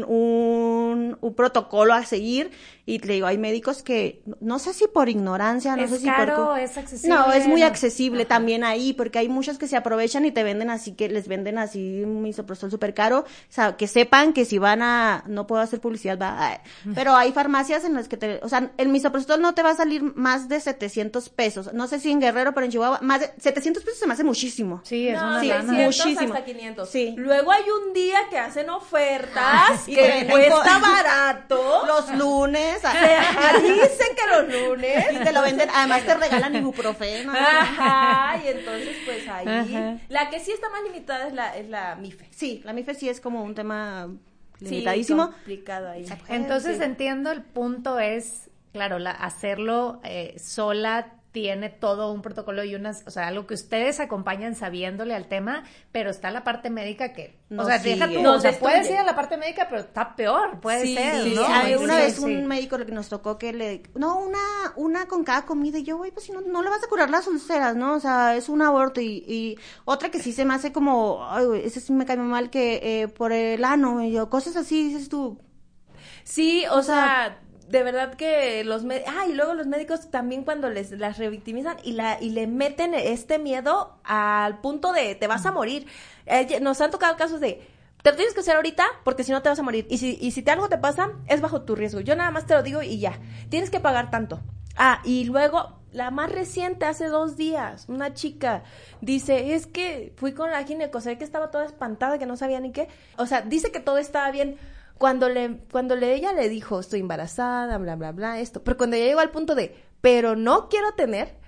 S4: un protocolo a seguir, y te digo, hay médicos que, no sé si por ignorancia, no sé si por...
S3: ¿Es accesible?
S4: No, es muy accesible también ahí, porque hay muchos que se aprovechan y te venden así, que les venden así un misoprostol súper caro, o sea, que sepan que si van a, no puedo hacer publicidad, pero hay farmacias en las que o sea, el misoprostol no te va a salir más de 700 pesos, no sé si en Guerrero, pero en Chihuahua, más de 700 pesos se me hace muchísimo.
S3: Sí, es una
S5: sí,
S3: lana.
S4: Muchísimo.
S5: Hasta 500.
S4: Sí.
S5: Luego hay un día que hacen ofertas que cuesta barato.
S4: Los lunes.
S5: Dicen que los lunes.
S4: Y te lo venden, además te regalan ibuprofeno.
S5: Ajá, y entonces pues ahí. La que sí está más limitada es la MIFE.
S4: Sí, la MIFE sí es como un tema limitadísimo.
S5: Sí, complicado ahí.
S3: Entonces entiendo, el punto es, claro, hacerlo sola tiene todo un protocolo y o sea, algo que ustedes acompañan sabiéndole al tema, pero está la parte médica que,
S4: no,
S3: o sea, deja tú, o sea, puedes ir a la parte médica, pero está peor, puede ser,
S4: sí,
S3: ¿no?
S4: Sí. Una vez un médico que nos tocó que una con cada comida, y yo, güey, pues si no le vas a curar las úlceras, ¿no? O sea, es un aborto, y otra que sí se me hace como, ay, güey, ese sí me cae muy mal, que por el ano, y yo, cosas así, dices tú.
S5: Sí, o sea, de verdad que y luego los médicos también cuando las revictimizan y le meten este miedo al punto de te vas a morir. Nos han tocado casos de te lo tienes que hacer ahorita porque si no te vas a morir, y si algo te pasa es bajo tu riesgo, yo nada más te lo digo y ya, tienes que pagar tanto. Y luego la más reciente, hace 2 días, una chica dice, es que fui con la gineco, se ve que estaba toda espantada, que no sabía ni qué, o sea, dice que todo estaba bien. Cuando ella le dijo, estoy embarazada, bla, bla, bla, esto, pero cuando ella llegó al punto de, pero no quiero tener,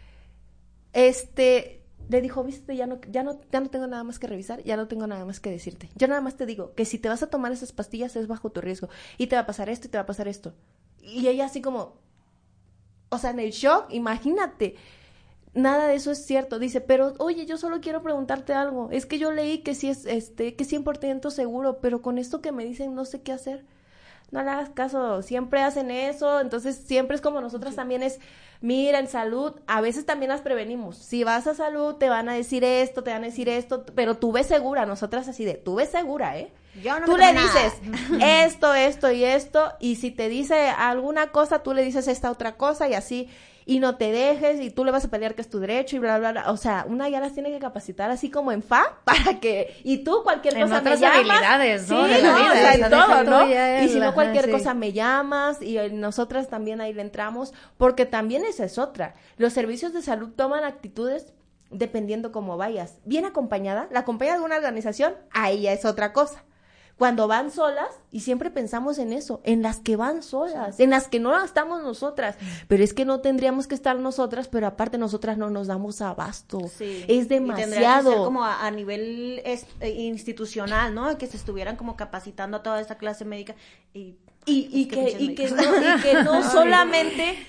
S5: le dijo, viste, ya no tengo nada más que revisar, ya no tengo nada más que decirte. Yo nada más te digo que si te vas a tomar esas pastillas es bajo tu riesgo, y te va a pasar esto y te va a pasar esto. Y ella así como, o sea, en el shock, imagínate. Nada de eso es cierto. Dice, pero oye, yo solo quiero preguntarte algo. Es que yo leí que sí es que 100% seguro, pero con esto que me dicen no sé qué hacer. No le hagas caso, siempre hacen eso, entonces siempre es como nosotras también es, mira, en salud, a veces también las prevenimos. Si vas a salud, te van a decir esto, pero tú ves segura, nosotras así de, tú ves segura,
S4: Yo no
S5: tú
S4: me
S5: le dices esto y esto, y si te dice alguna cosa, tú le dices esta otra cosa, y así, y no te dejes, y tú le vas a pelear que es tu derecho, y bla, bla, bla. O sea, una ya las tiene que capacitar así como en para que, y tú cualquier cosa me llamas.
S3: habilidades, ¿no?
S5: Sí,
S3: de la vida,
S5: o sea, en todo, ¿no? Y si no, cualquier
S3: sí.
S5: cosa me llamas, y nosotras también ahí le entramos, porque también esa es otra. Los servicios de salud toman actitudes dependiendo cómo vayas. Bien acompañada, la acompaña de una organización, ahí ya es otra cosa. Cuando van solas, y siempre pensamos en eso, en las que van solas, en las que no estamos nosotras, pero es que no tendríamos que estar nosotras, pero aparte nosotras no nos damos abasto, es demasiado.
S4: Y tendría que ser como a nivel institucional, ¿no? Que se estuvieran como capacitando a toda esta clase médica, y
S5: Y que no solamente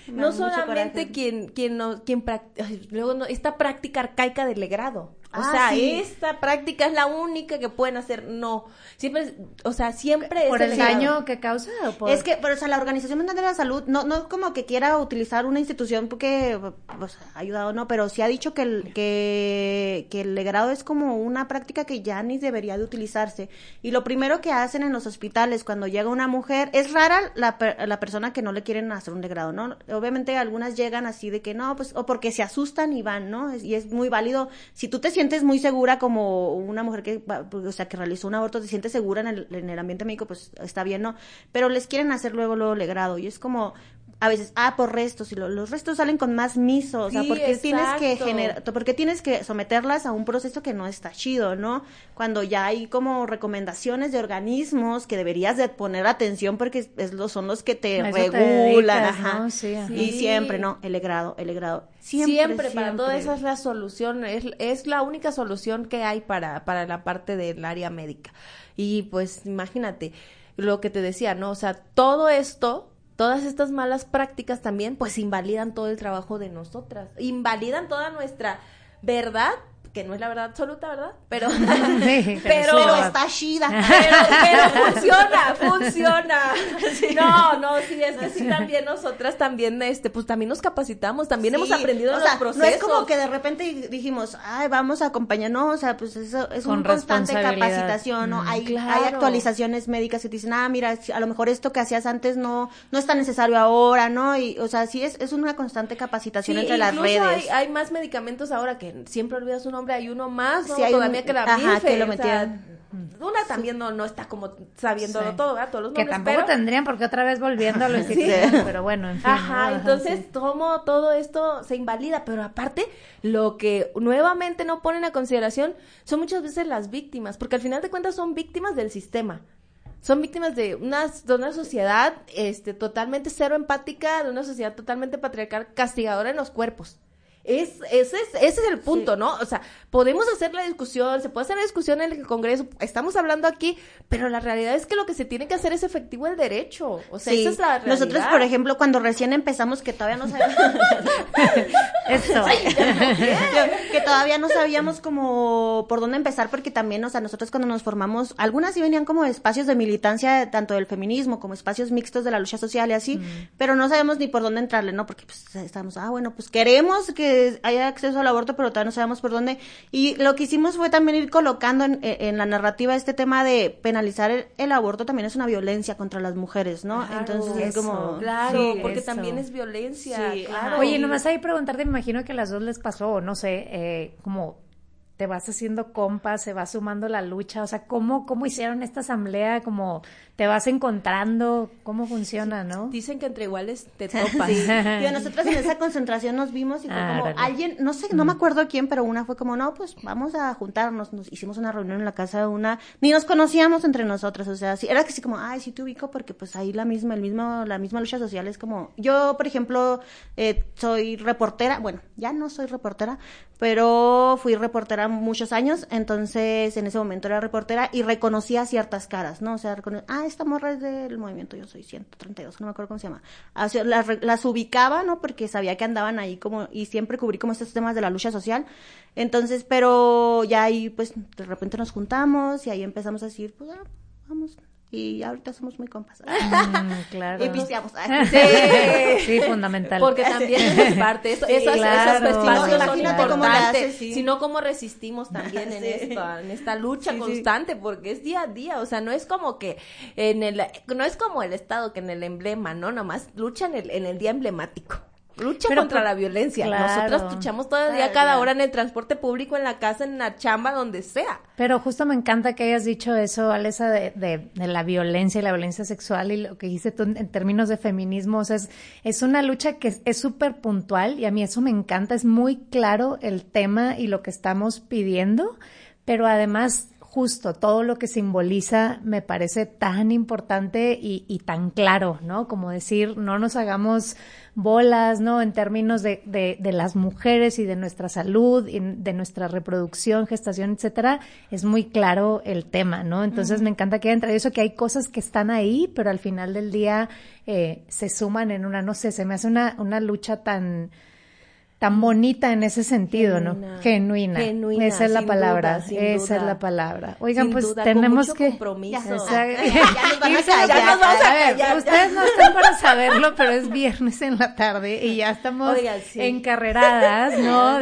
S5: esta práctica arcaica del legrado. O sea, esta práctica es la única que pueden hacer. No, siempre, o sea, siempre
S3: ¿Por
S5: es
S3: el daño que causa? ¿O por...?
S4: Es que, pero, o sea, la Organización Mundial de la Salud no como que quiera utilizar una institución porque pues, ha ayudado, no, pero sí ha dicho que el legrado es como una práctica que ya ni debería de utilizarse. Y lo primero que hacen en los hospitales cuando llega una mujer, es rara la persona que no le quieren hacer un legrado, ¿no? Obviamente algunas llegan así de que no, pues, o porque se asustan y van, ¿no? Y es muy válido. Si tú te sientes muy segura como una mujer que, o sea, que realizó un aborto, te sientes segura en el ambiente médico, pues está bien, ¿no? Pero les quieren hacer luego legrado y es como a veces, por restos, y los restos salen con más miso, o sea, porque tienes que someterlas a un proceso que no está chido, ¿no? Cuando ya hay como recomendaciones de organismos que deberías de poner atención porque son los que te regulan, ajá.
S3: ¿no? Sí.
S4: Y siempre, ¿no? El legrado.
S5: Siempre para todas esas es la solución, es la única solución que hay para la parte del área médica. Y pues imagínate lo que te decía, ¿no? O sea, todo esto, todas estas malas prácticas también, pues invalidan todo el trabajo de nosotras, invalidan toda nuestra verdad, que no es la verdad absoluta, ¿verdad? Pero pero
S4: está chida.
S5: Pero funciona. Sí. No, sí, es que sí, también nosotras también, pues también nos capacitamos, también hemos aprendido en los procesos.
S4: No es como que de repente dijimos, vamos a acompañar, no, o sea, pues eso es una constante capacitación, ¿no? Hay actualizaciones médicas que te dicen, mira, a lo mejor esto que hacías antes no es tan necesario ahora, ¿no? Y, o sea, sí es una constante capacitación entre las redes.
S5: Hay más medicamentos ahora que siempre olvidas un nombre, hay uno más, ¿no?
S4: Sí,
S5: todavía que la Milfe,
S4: que lo metieron.
S5: Una también no está como sabiéndolo todo, ¿verdad? Todos los
S3: que
S5: nombres,
S3: tampoco tendrían porque otra vez volviendo a lo institucional, pero bueno, en fin.
S5: Entonces como todo esto se invalida, pero aparte lo que nuevamente no ponen a consideración son muchas veces las víctimas, porque al final de cuentas son víctimas del sistema. Son víctimas de una sociedad totalmente cero empática, de una sociedad totalmente patriarcal, castigadora en los cuerpos. Ese es el punto, ¿no? O sea, podemos hacer la discusión, se puede hacer la discusión en el Congreso, estamos hablando aquí, pero la realidad es que lo que se tiene que hacer es efectivo el derecho. O sea, esa es la realidad.
S4: Nosotros, por ejemplo, cuando recién empezamos, que todavía no sabíamos... que todavía no sabíamos como por dónde empezar, porque también, o sea, nosotros cuando nos formamos, algunas sí venían como espacios de militancia, tanto del feminismo como espacios mixtos de la lucha social y así, pero no sabemos ni por dónde entrarle, ¿no? Porque pues estábamos, bueno, pues queremos que haya acceso al aborto, pero todavía no sabemos por dónde. Y lo que hicimos fue también ir colocando en la narrativa este tema de penalizar el aborto también es una violencia contra las mujeres, ¿no?
S5: Claro,
S4: entonces es como...
S5: Claro, porque también es violencia, claro.
S3: Oye, nomás ahí preguntarte, me imagino que a las dos les pasó, no sé, como te vas haciendo compas, se va sumando la lucha, o sea, ¿cómo hicieron esta asamblea? ¿Cómo te vas encontrando? ¿Cómo funciona, no?
S5: Dicen que entre iguales te topas.
S4: Sí. Y nosotros en esa concentración nos vimos y fue como alguien, no sé, no me acuerdo quién, pero una fue como, no, pues vamos a juntarnos, nos hicimos una reunión en la casa de una, ni nos conocíamos entre nosotras, o sea, sí, era que sí como, sí te ubico porque pues ahí la misma lucha social es como, yo, por ejemplo, soy reportera, bueno, ya no soy reportera, pero fui reportera muchos años, entonces en ese momento era reportera y reconocía ciertas caras, ¿no? O sea, esta morra es del movimiento, yo soy 132, no me acuerdo cómo se llama. Las ubicaba, ¿no? Porque sabía que andaban ahí como, y siempre cubrí como estos temas de la lucha social. Entonces, pero ya ahí, pues, de repente nos juntamos y ahí empezamos a decir, pues, vamos. Y ahorita somos muy compas.
S3: Claro.
S4: Y pisteamos.
S3: Sí, fundamental.
S5: Porque también es parte. Esos espacios son importantes. Sino cómo resistimos también en esta lucha constante, porque es día a día. O sea, no es como que no es como el Estado que en el emblema, ¿no? Nomás lucha en el día emblemático. Lucha contra la violencia.
S3: Claro.
S5: Nosotras luchamos todo el día, cada hora, en el transporte público, en la casa, en la chamba, donde sea.
S3: Pero justo me encanta que hayas dicho eso, Alesa, de la violencia y la violencia sexual y lo que dices tú en términos de feminismo. O sea, es una lucha que es súper puntual y a mí eso me encanta. Es muy claro el tema y lo que estamos pidiendo, pero además justo todo lo que simboliza me parece tan importante y tan claro, ¿no? Como decir, no nos hagamos bolas, ¿no? En términos de las mujeres y de nuestra salud, y de nuestra reproducción, gestación, etcétera, es muy claro el tema, ¿no? Entonces me encanta que haya traído eso, que hay cosas que están ahí, pero al final del día se suman en una, no sé, se me hace una lucha tan bonita en ese sentido, ¿no? Genuina. Esa es la palabra. Esa es la palabra. Oigan,
S5: sin
S3: pues
S5: duda,
S3: tenemos
S5: con mucho
S3: que
S5: compromiso.
S3: O sea,
S4: Ya nos vamos a
S3: a ver, ustedes no están para saberlo, pero es viernes en la tarde y ya estamos encarreradas, ¿no?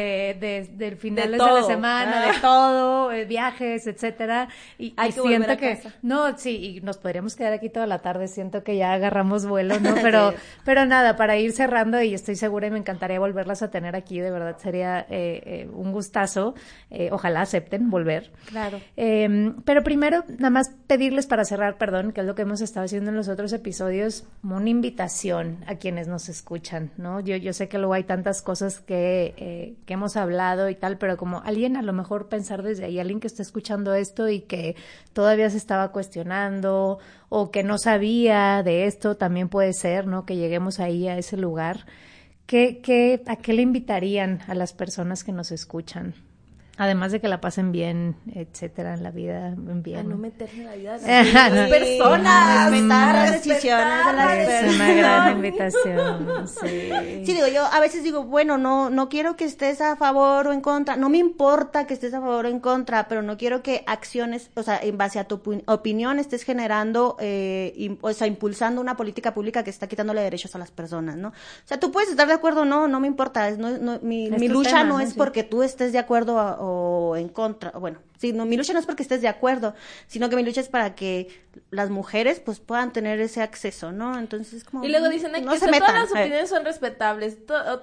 S3: Del finales de la semana, de todo, viajes, etcétera. Y
S5: Hay que
S3: siento
S5: volver a
S3: que
S5: casa.
S3: no, sí, y nos podríamos quedar aquí toda la tarde. Siento que ya agarramos vuelo, ¿no? Pero nada, para ir cerrando, y estoy segura y me encantaría volverlas a tener aquí, de verdad sería un gustazo. Ojalá acepten volver.
S5: Claro.
S3: Pero primero, nada más pedirles para cerrar, perdón, que es lo que hemos estado haciendo en los otros episodios, como una invitación a quienes nos escuchan, ¿no? Yo sé que luego hay tantas cosas que hemos hablado y tal, pero como alguien a lo mejor pensar desde ahí, alguien que está escuchando esto y que todavía se estaba cuestionando o que no sabía de esto, también puede ser, ¿no? Que lleguemos ahí a ese lugar. ¿A qué le invitarían a las personas que nos escuchan? Además de que la pasen bien, etcétera, en la vida, bien.
S5: A no meterse en la vida de las personas.
S4: Respetar las decisiones de las personas.
S3: Es una gran invitación, sí.
S4: Sí, digo, yo a veces digo, bueno, no quiero que estés a favor o en contra, no me importa que estés a favor o en contra, pero no quiero que acciones, o sea, en base a tu opinión estés generando, o sea, impulsando una política pública que está quitándole derechos a las personas, ¿no? O sea, tú puedes estar de acuerdo o no me importa, mi lucha no es porque tú estés de acuerdo o en contra, bueno, sí, no, mi lucha no es porque estés de acuerdo, sino que mi lucha es para que las mujeres pues puedan tener ese acceso, ¿no? Entonces es como...
S5: Y luego dicen
S4: no
S5: que
S4: se metan.
S5: todas las opiniones son respetables,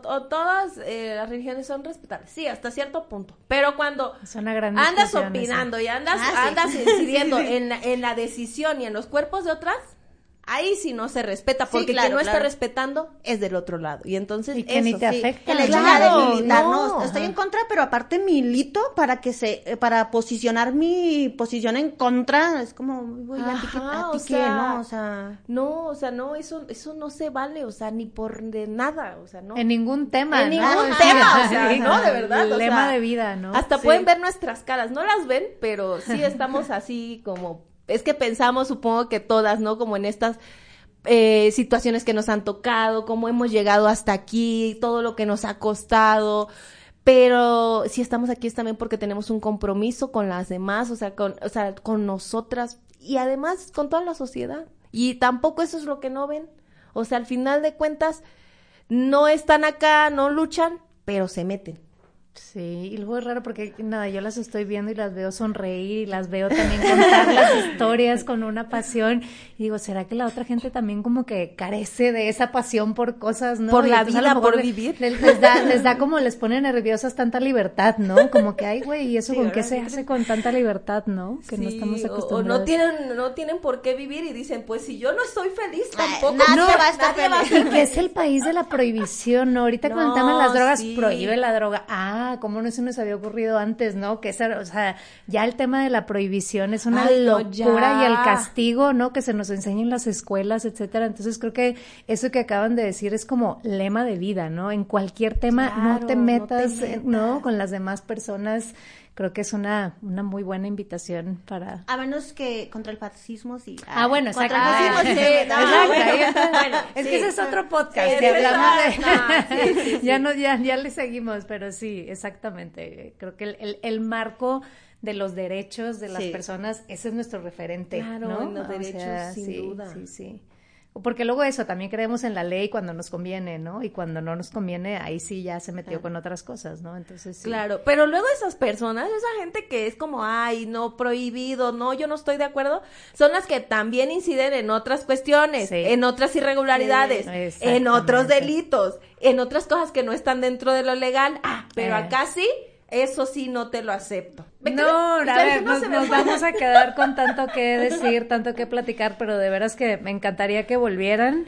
S5: todas las religiones son respetables, sí, hasta cierto punto, pero cuando
S3: es una gran
S5: andas
S3: discusión
S5: opinando
S3: esa.
S5: y andas incidiendo en la decisión y en los cuerpos de otras, ahí sí no se respeta, porque
S4: claro,
S5: quien no está
S4: claro.
S5: respetando es del otro lado, y entonces
S3: Y que ni te afecta.
S4: El hecho
S5: Claro,
S4: ya de militar,
S5: no.
S4: no, estoy en contra, pero aparte milito para posicionar mi posición en contra, es como, güey, ¿a ti
S5: Ajá,
S4: qué,
S5: o sea,
S4: no? O sea,
S5: no, eso no se vale, o sea, ni por de nada, o sea, no.
S3: En ningún tema,
S5: En
S3: ¿no?
S5: ningún
S3: Sí,
S5: tema, o sea,
S3: sí,
S5: no, de verdad, o
S3: lema
S5: sea,
S3: de vida, ¿no?
S5: Hasta
S3: Sí.
S5: pueden ver nuestras caras, no las ven, pero sí estamos así como, es que pensamos, supongo que todas, ¿no? Como en estas situaciones que nos han tocado, cómo hemos llegado hasta aquí, todo lo que nos ha costado, pero si estamos aquí es también porque tenemos un compromiso con las demás, o sea, con nosotras y además con toda la sociedad, y tampoco eso es lo que no ven, o sea, al final de cuentas no están acá, no luchan, pero se meten.
S3: Sí, y luego es raro porque, nada, yo las estoy viendo y las veo sonreír y las veo también contar las historias con una pasión y digo, ¿será que la otra gente también como que carece de esa pasión por cosas, no?
S5: Por
S3: Y
S5: la
S3: entonces, a
S5: vida,
S3: lo mejor
S5: por vivir.
S3: Les da como, les pone nerviosas tanta libertad, ¿no? Como que, ay, güey, ¿y eso
S5: Sí,
S3: con qué
S5: ahora
S3: se
S5: sí.
S3: hace con tanta libertad, no? Que no
S5: Sí,
S3: estamos
S5: o
S3: acostumbrados.
S5: no tienen por qué vivir y dicen, pues si yo no estoy feliz tampoco,
S4: nadie va a estar
S5: nadie va a
S3: Y
S5: estar
S3: que es el país de la prohibición, ¿no? Ahorita
S5: No,
S3: con el tema de las drogas,
S5: sí.
S3: prohíbe la droga. Ah, ¿cómo no se nos había ocurrido antes, no? Que esa, o sea, ya el tema de la prohibición es una
S5: Ay, no,
S3: locura
S5: ya.
S3: y el castigo, ¿no? Que se nos enseña en las escuelas, etcétera. Entonces creo que eso que acaban de decir es como lema de vida, ¿no? En cualquier tema
S5: Claro,
S3: no te metas,
S5: metas.
S3: ¿no? Con las demás personas. Creo que es una muy buena invitación para...
S4: A menos que contra el fascismo, sí.
S3: bueno, exacto.
S4: Contra el fascismo, sí.
S3: Exacto, ahí está.
S5: Bueno,
S3: es
S5: sí.
S3: que ese es otro podcast,
S5: Sí,
S3: que
S5: ese es
S3: hablamos de...
S5: otro, sí.
S3: Ya le seguimos, pero sí, exactamente. Creo que el marco de los derechos de las
S4: Sí.
S3: personas, ese es nuestro referente,
S5: Claro,
S3: ¿no?
S5: en los derechos, sin
S3: sí,
S5: duda.
S3: Sí. Porque luego eso, también creemos en la ley cuando nos conviene, ¿no? Y cuando no nos conviene, ahí sí ya se metió con otras cosas, ¿no? Entonces sí.
S5: Claro, pero luego esas personas, esa gente que es como, ay, no, prohibido, no, yo no estoy de acuerdo, son las que también inciden en otras cuestiones,
S3: Sí.
S5: en otras irregularidades,
S3: Sí,
S5: en otros
S3: exactamente.
S5: delitos, en otras cosas que no están dentro de lo legal, pero acá sí, eso sí no te lo acepto.
S3: No, a ver,
S5: no se me
S3: nos
S5: fue.
S3: vamos a quedar con tanto que decir, tanto que platicar, pero de veras que me encantaría que volvieran.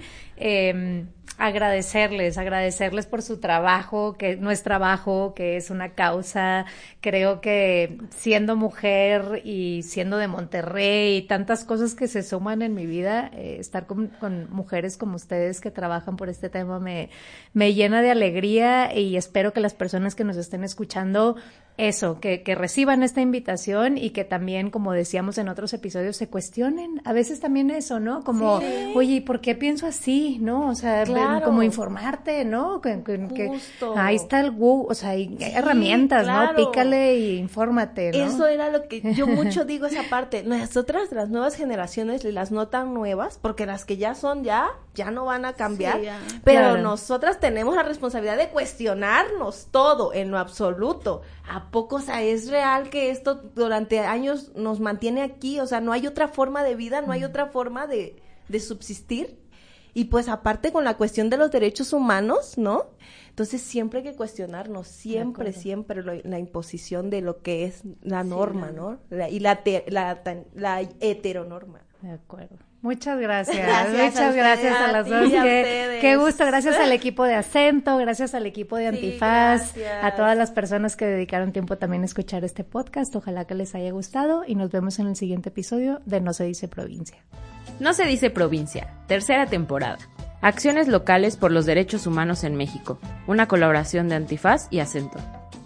S3: Agradecerles por su trabajo, que no es trabajo, que es una causa. Creo que siendo mujer y siendo de Monterrey y tantas cosas que se suman en mi vida, estar con mujeres como ustedes que trabajan por este tema me llena de alegría, y espero que las personas que nos estén escuchando eso, que reciban esta invitación y que también, como decíamos en otros episodios, se cuestionen. A veces también eso, ¿no? Como, oye, ¿por qué pienso así? ¿No? O sea,
S5: Claro.
S3: como informarte, ¿no? Que
S5: Justo.
S3: ahí está el Google, o sea, hay herramientas,
S5: claro.
S3: ¿no? Pícale y infórmate, ¿no?
S5: Eso era lo que yo mucho digo, esa parte. Nosotras, las nuevas generaciones, las no tan nuevas, porque las que ya son ya no van a cambiar,
S4: Sí, ya.
S5: pero
S3: Claro.
S5: nosotras tenemos la responsabilidad de cuestionarnos todo en lo absoluto. ¿A poco, o sea, es real que esto durante años nos mantiene aquí? O sea, no hay otra forma de vida, no hay otra forma de subsistir. Y pues aparte con la cuestión de los derechos humanos, ¿no? Entonces siempre hay que cuestionarnos, siempre la imposición de lo que es la norma, ¿no? La heteronorma.
S3: De acuerdo. Muchas gracias.
S4: Gracias
S3: Muchas
S4: a
S3: gracias
S4: ustedes,
S3: a las
S5: a
S3: dos.
S5: ti y a
S3: Qué
S5: ustedes.
S3: gusto. Gracias al equipo de Acento, gracias al equipo de
S5: Sí,
S3: Antifaz,
S5: gracias.
S3: a todas las personas que dedicaron tiempo también a escuchar este podcast. Ojalá que les haya gustado y nos vemos en el siguiente episodio de No se dice provincia.
S2: No se dice provincia, tercera temporada. Acciones locales por los derechos humanos en México. Una colaboración de Antifaz y Acento.